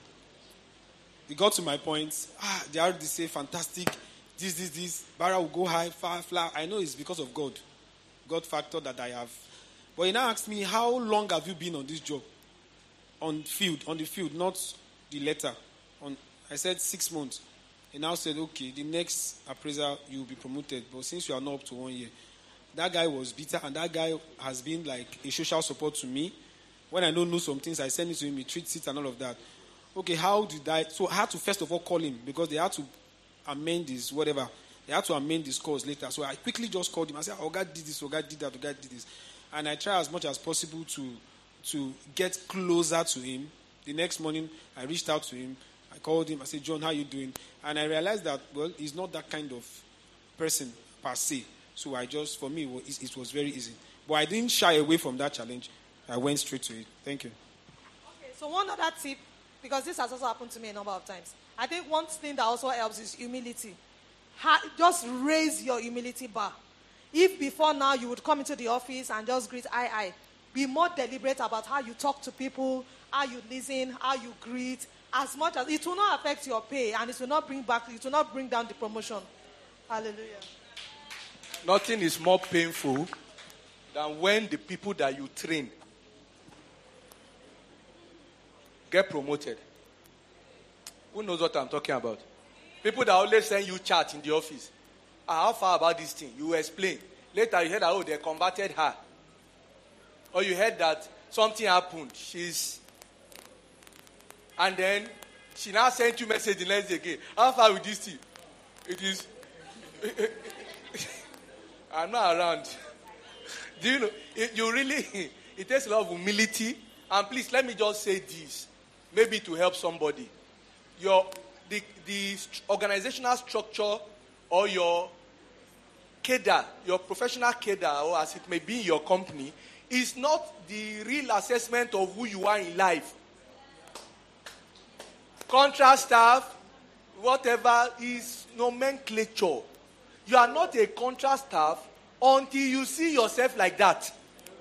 S6: He got to my point. Ah, they already say fantastic. This, this, this. Barra will go high, far, far. I know it's because of God, God factor that I have. But he now asked me, how long have you been on this job? On field, on the field, not the letter. On, I said six months. He now said, okay, the next appraiser you will be promoted, but since you are not up to one year. That guy was bitter, and that guy has been like a social support to me. When I don't know some things, I send it to him, he treats it and all of that. Okay, how did I? So I had to first of all call him because they had to amend his whatever. They had to amend his scores later. So I quickly just called him. I said, oh, God did this, oh, God did that, oh, God did this. And I try as much as possible to to get closer to him. The next morning, I reached out to him. I called him. I said, John, how you doing? And I realized that, well, he's not that kind of person per se. So I just, for me, it was, it was very easy. But I didn't shy away from that challenge. I went straight to it. Thank you.
S2: Okay, so one other tip, because this has also happened to me a number of times. I think one thing that also helps is humility. Ha- just raise your humility bar. If before now you would come into the office and just greet aye aye, be more deliberate about how you talk to people, how you listen, how you greet. As much as it will not affect your pay and it will not bring back, it will not bring down the promotion. Hallelujah.
S7: Nothing is more painful than when the people that you train get promoted. Who knows what I'm talking about? People that always send you chat in the office. Ah, how far about this thing? You explain. Later you heard that, oh, they converted her. Or you heard that something happened. She's... And then she now sent you message the next day again. How far with this thing? It is... I'm not around. Do you know? It, you really... It takes a lot of humility. And please, let me just say this. Maybe to help somebody. Your... The, the organizational structure or your cadre, your professional cadre, or as it may be in your company, is not the real assessment of who you are in life. Contract staff, whatever, is nomenclature. You are not a contract staff until you see yourself like that.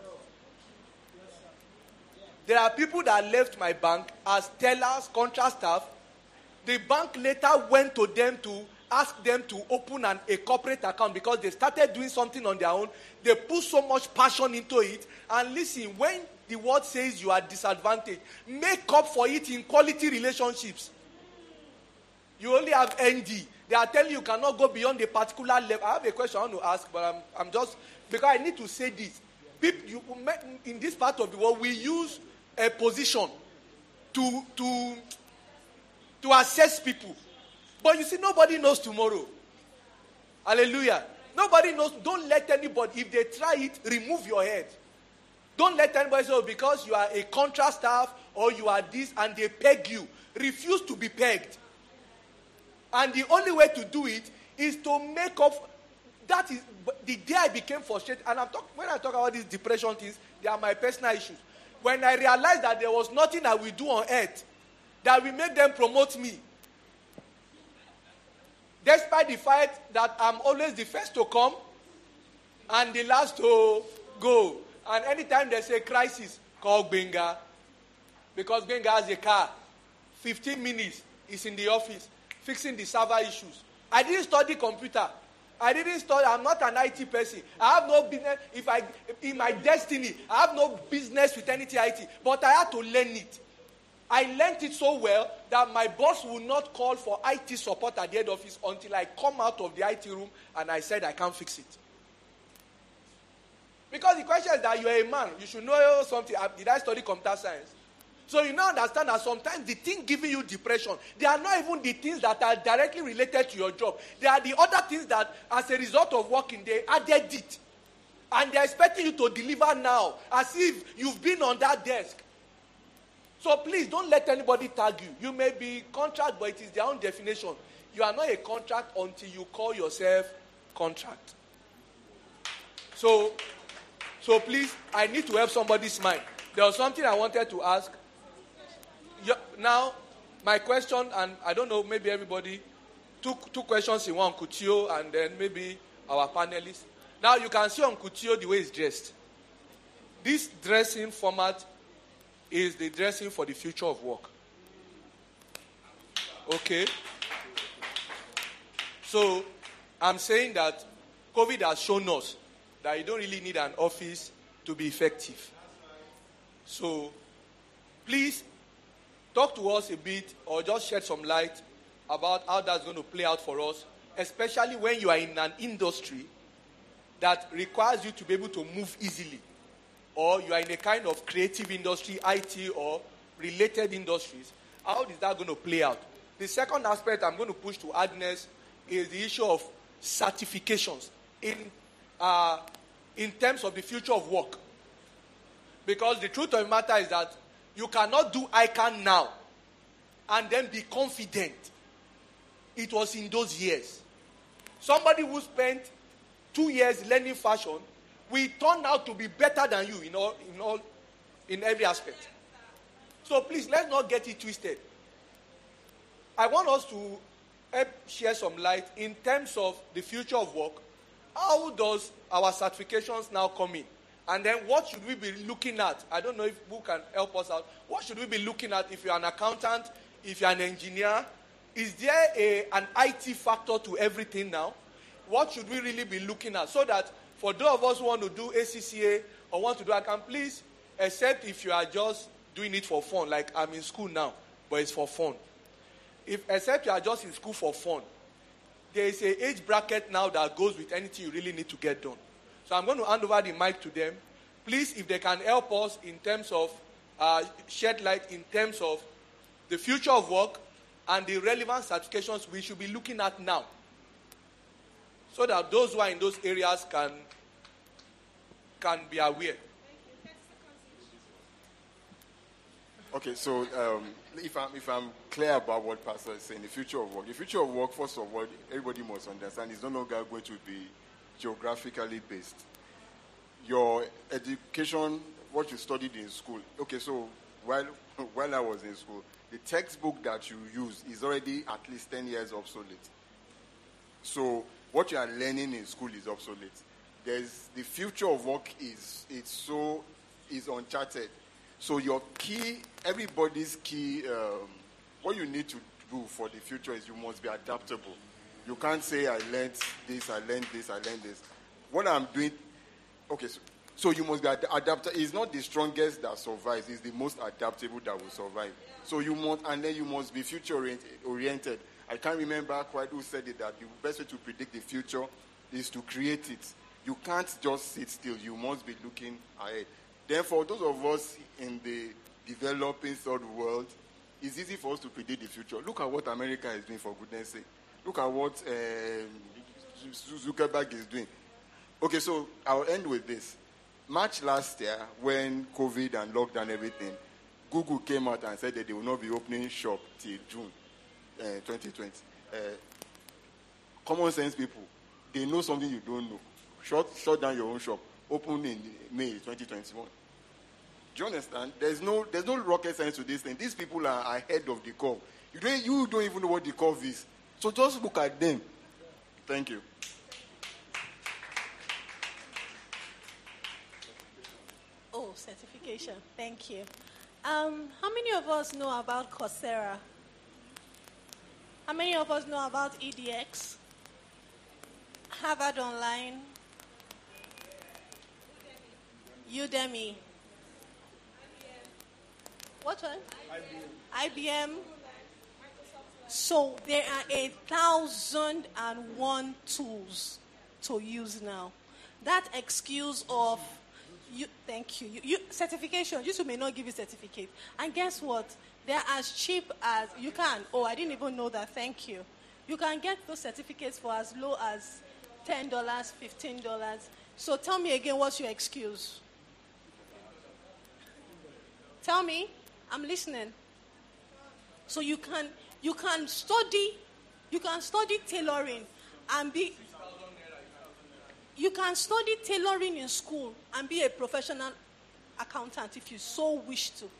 S7: There are people that left my bank as tellers, contract staff. The bank later went to them to ask them to open an, a corporate account because they started doing something on their own. They put so much passion into it. And listen, when the word says you are disadvantaged, make up for it in quality relationships. You only have N D. They are telling you you cannot go beyond a particular level. I have a question I want to ask, but I'm, I'm just, because I need to say this. People, you, in this part of the world, we use a position to, to, to assess people. But you see, nobody knows tomorrow. Hallelujah. Nobody knows. Don't let anybody, if they try it, remove your head. Don't let anybody say, oh, because you are a contract staff or you are this and they peg you. Refuse to be pegged. And the only way to do it is to make up. That is the day I became frustrated. And I'm talk, when I talk about these depression things, they are my personal issues. When I realized that there was nothing I will do on earth that will make them promote me. Despite the fact that I'm always the first to come and the last to go. And anytime there's a crisis, call Benga. Because Benga has a car. fifteen minutes, is in the office, fixing the server issues. I didn't study computer. I didn't study, I'm not an I T person. I have no business, if I, in my destiny, I have no business with anything I T. But I had to learn it. I learned it so well that my boss will not call for I T support at the head office until I come out of the I T room and I said I can't fix it. Because the question is that you are a man. You should know something. Did I study computer science? So you now understand that sometimes the thing giving you depression, they are not even the things that are directly related to your job. They are the other things that, as a result of working, they added it. And they're expecting you to deliver now, as if you've been on that desk. So please, don't let anybody tag you. You may be contract, but it is their own definition. You are not a contract until you call yourself contract. So, so please, I need to help somebody's mind. There was something I wanted to ask. You, now, my question, and I don't know, maybe everybody, two, two questions in one, Kutio, and then maybe our panelists. Now, you can see on Kutio the way he's dressed. This dressing format is the dressing for the future of work. Okay? So, I'm saying that COVID has shown us that you don't really need an office to be effective. So, please, talk to us a bit or just shed some light about how that's going to play out for us, especially when you are in an industry that requires you to be able to move easily, or you are in a kind of creative industry, I T or related industries. How is that going to play out? The second aspect I'm going to push to Agnes is the issue of certifications in, uh, in terms of the future of work. Because the truth of the matter is that you cannot do I C A N now and then be confident. It was in those years. Somebody who spent two years learning fashion will turn out to be better than you in all, in all, in every aspect. So please, let's not get it twisted. I want us to help share some light in terms of the future of work. How does our certifications now come in? And then what should we be looking at? I don't know if who can help us out. What should we be looking at if you're an accountant, if you're an engineer? Is there a, an I T factor to everything now? What should we really be looking at? So that for those of us who want to do A C C A or want to do I C A N, please, except if you are just doing it for fun, like I'm in school now, but it's for fun. If except you are just in school for fun, there is an age bracket now that goes with anything you really need to get done. So I'm going to hand over the mic to them. Please, if they can help us in terms of, uh, shed light in terms of the future of work and the relevant certifications we should be looking at now. So that those who are in those areas can, can be aware.
S4: Okay, so um, if, I'm, if I'm clear about what Pastor is saying, the future of work. The future of work, first of all, everybody must understand, is no longer going to be geographically based. Your education, what you studied in school. Okay, so while, while I was in school, the textbook that you use is already at least ten years obsolete. So what you are learning in school is obsolete. There's the future of work is it's so is uncharted. So your key, everybody's key, um, what you need to do for the future is you must be adaptable. You can't say I learned this, I learned this, I learned this. What I'm doing, okay, so, so you must be ad- adaptable. It's not the strongest that survives; it's the most adaptable that will survive. So you must, and then you must be future oriented. I can't remember quite who said it, that the best way to predict the future is to create it. You can't just sit still. You must be looking ahead. Therefore, those of us in the developing third world, it's easy for us to predict the future. Look at what America is doing, for goodness sake. Look at what um, Zuckerberg is doing. Okay, so I'll end with this. March last year, when COVID and lockdown and everything, Google came out and said that they will not be opening shop till June uh, twenty twenty. Uh, common sense people, they know something you don't know. Shut, shut down your own shop. Open in May twenty twenty-one. Do you understand? There's no, there's no rocket science to this thing. These people are ahead of the curve. You don't, you don't even know what the curve is. So just look at them. Thank you.
S5: Oh, certification. Thank you. Um, how many of us know about Coursera? How many of us know about E D X? Harvard Online? Udemy? What one? I B M. So there are a thousand and one tools to use now. That excuse of you, thank you. You, you certification. You may not give you certificate. And guess what? They're as cheap as you can. Oh, I didn't even know that. Thank you. You can get those certificates for as low as ten dollars, fifteen dollars. So tell me again, what's your excuse? Tell me. I'm listening. So you can you can study, you can study tailoring and be you can study tailoring in school and be a professional accountant if you so wish to.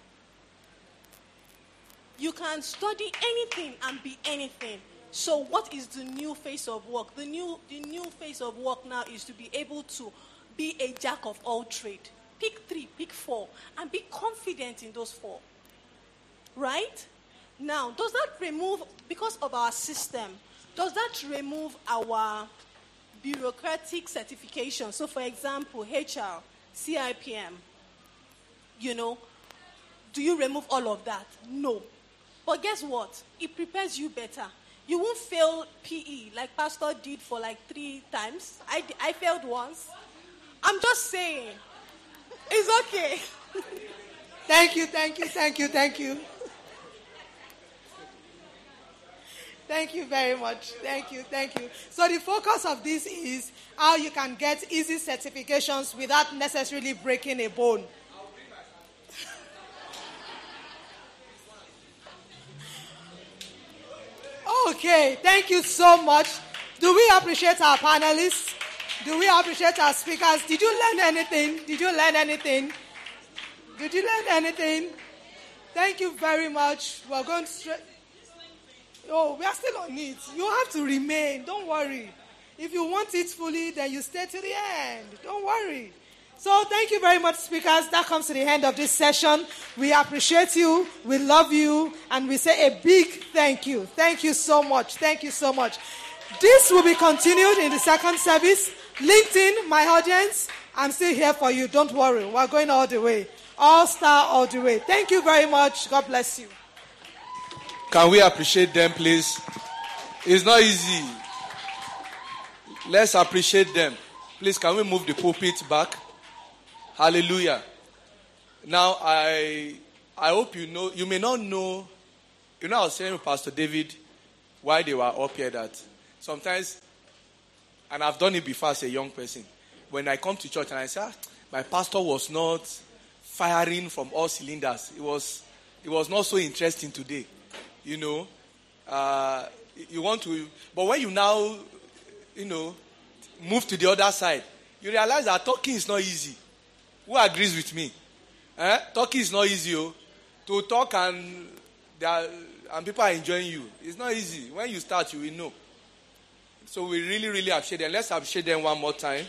S5: You can study anything and be anything. So what is the new phase of work? The new the new phase of work now is to be able to be a jack of all trade. Pick three, pick four, and be confident in those four. Right? Now, does that remove, because of our system, does that remove our bureaucratic certification? So, for example, H R, C I P M, you know, do you remove all of that? No. But guess what? It prepares you better. You won't fail P E like Pastor did for like three times. I, I failed once. I'm just saying. It's okay.
S2: Thank you, thank you, thank you, thank you. Thank you very much. Thank you, thank you. So the focus of this is how you can get easy certifications without necessarily breaking a bone. Okay, thank you so much. Do we appreciate our panelists? Do we appreciate our speakers? Did you learn anything? Did you learn anything? Did you learn anything? Thank you very much. We're going straight. Oh, we are still on it. You have to remain. Don't worry. If you want it fully, then you stay to the end. Don't worry. So thank you very much, speakers. That comes to the end of this session. We appreciate you. We love you. And we say a big thank you. Thank you so much. Thank you so much. This will be continued in the second service. LinkedIn, my audience, I'm still here for you. Don't worry. We're going all the way. All star all the way. Thank you very much. God bless you.
S7: Can we appreciate them, please? It's not easy. Let's appreciate them. Please, can we move the pulpit back? Hallelujah. Now, I I hope you know, you may not know, you know, I was saying with Pastor David why they were up here that sometimes, and I've done it before as a young person, when I come to church and I say, ah, my pastor was not firing from all cylinders. It was, it was not so interesting today. You know, uh, you want to, but when you now, you know, move to the other side, you realize that talking is not easy. Who agrees with me? Eh? Talking is not easy. Oh. To talk and they are, and people are enjoying you. It's not easy. When you start, you will know. So we really, really appreciate them. Let's appreciate them one more time.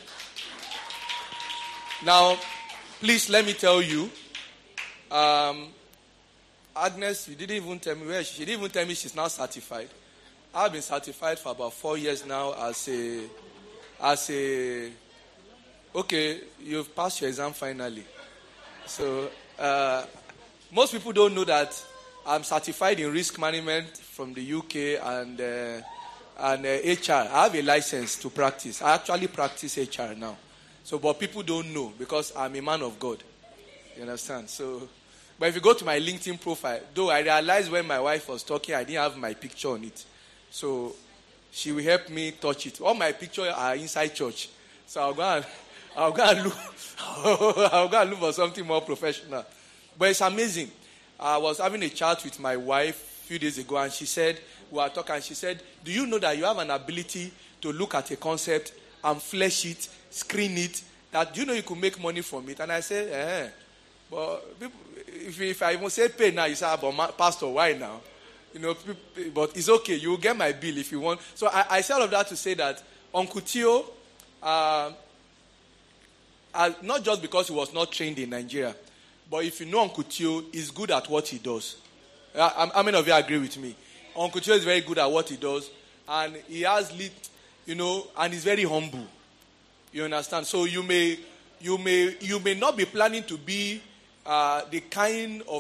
S7: Now, please let me tell you, um, Agnes, you didn't even tell me where she, she didn't even tell me she's now certified. I've been certified for about four years now as a, as a, okay, you've passed your exam finally. So, uh, most people don't know that I'm certified in risk management from the U K and, uh, and uh, H R. I have a license to practice. I actually practice H R now. So, but people don't know because I'm a man of God. You understand? So, but if you go to my LinkedIn profile, though I realized when my wife was talking, I didn't have my picture on it. So she will help me touch it. All my pictures are inside church. So I'll go and, I'll go and look, I'll go and look for something more professional. But it's amazing. I was having a chat with my wife a few days ago, and she said, we were talking, and she said, do you know that you have an ability to look at a concept and flesh it, screen it, that do you know you could make money from it? And I said, eh. But people, if, if I even say pay now, you say, but Pastor, why now? You know, but it's okay. You will get my bill if you want. So I, I say all of that to say that Uncle Theo, uh, uh, not just because he was not trained in Nigeria, but if you know Uncle Theo, he's good at what he does. Uh, how many of you agree with me? Uncle Theo is very good at what he does, and he has, lit, you know, and he's very humble. You understand? So you may, you may, you may not be planning to be uh, the kind of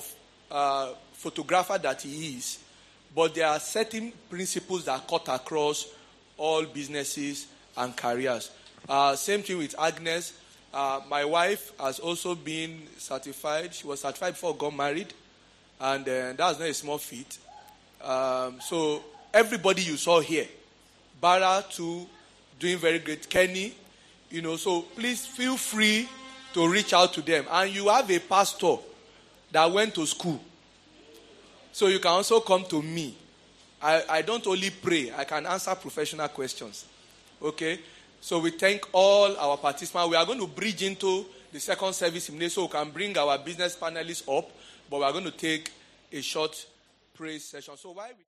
S7: uh, photographer that he is, but there are certain principles that cut across all businesses and careers. Uh, same thing with Agnes. Uh, my wife has also been certified. She was certified before got married, and uh, that's not a small feat. Um, so everybody you saw here, Bara too, doing very great. Kenny, you know. So please feel free to reach out to them. And you have a pastor that went to school, so you can also come to me. I, I don't only pray; I can answer professional questions. Okay. So we thank all our participants. We are going to bridge into the second service immediately, so we can bring our business panelists up, but we are going to take a short praise session. So why we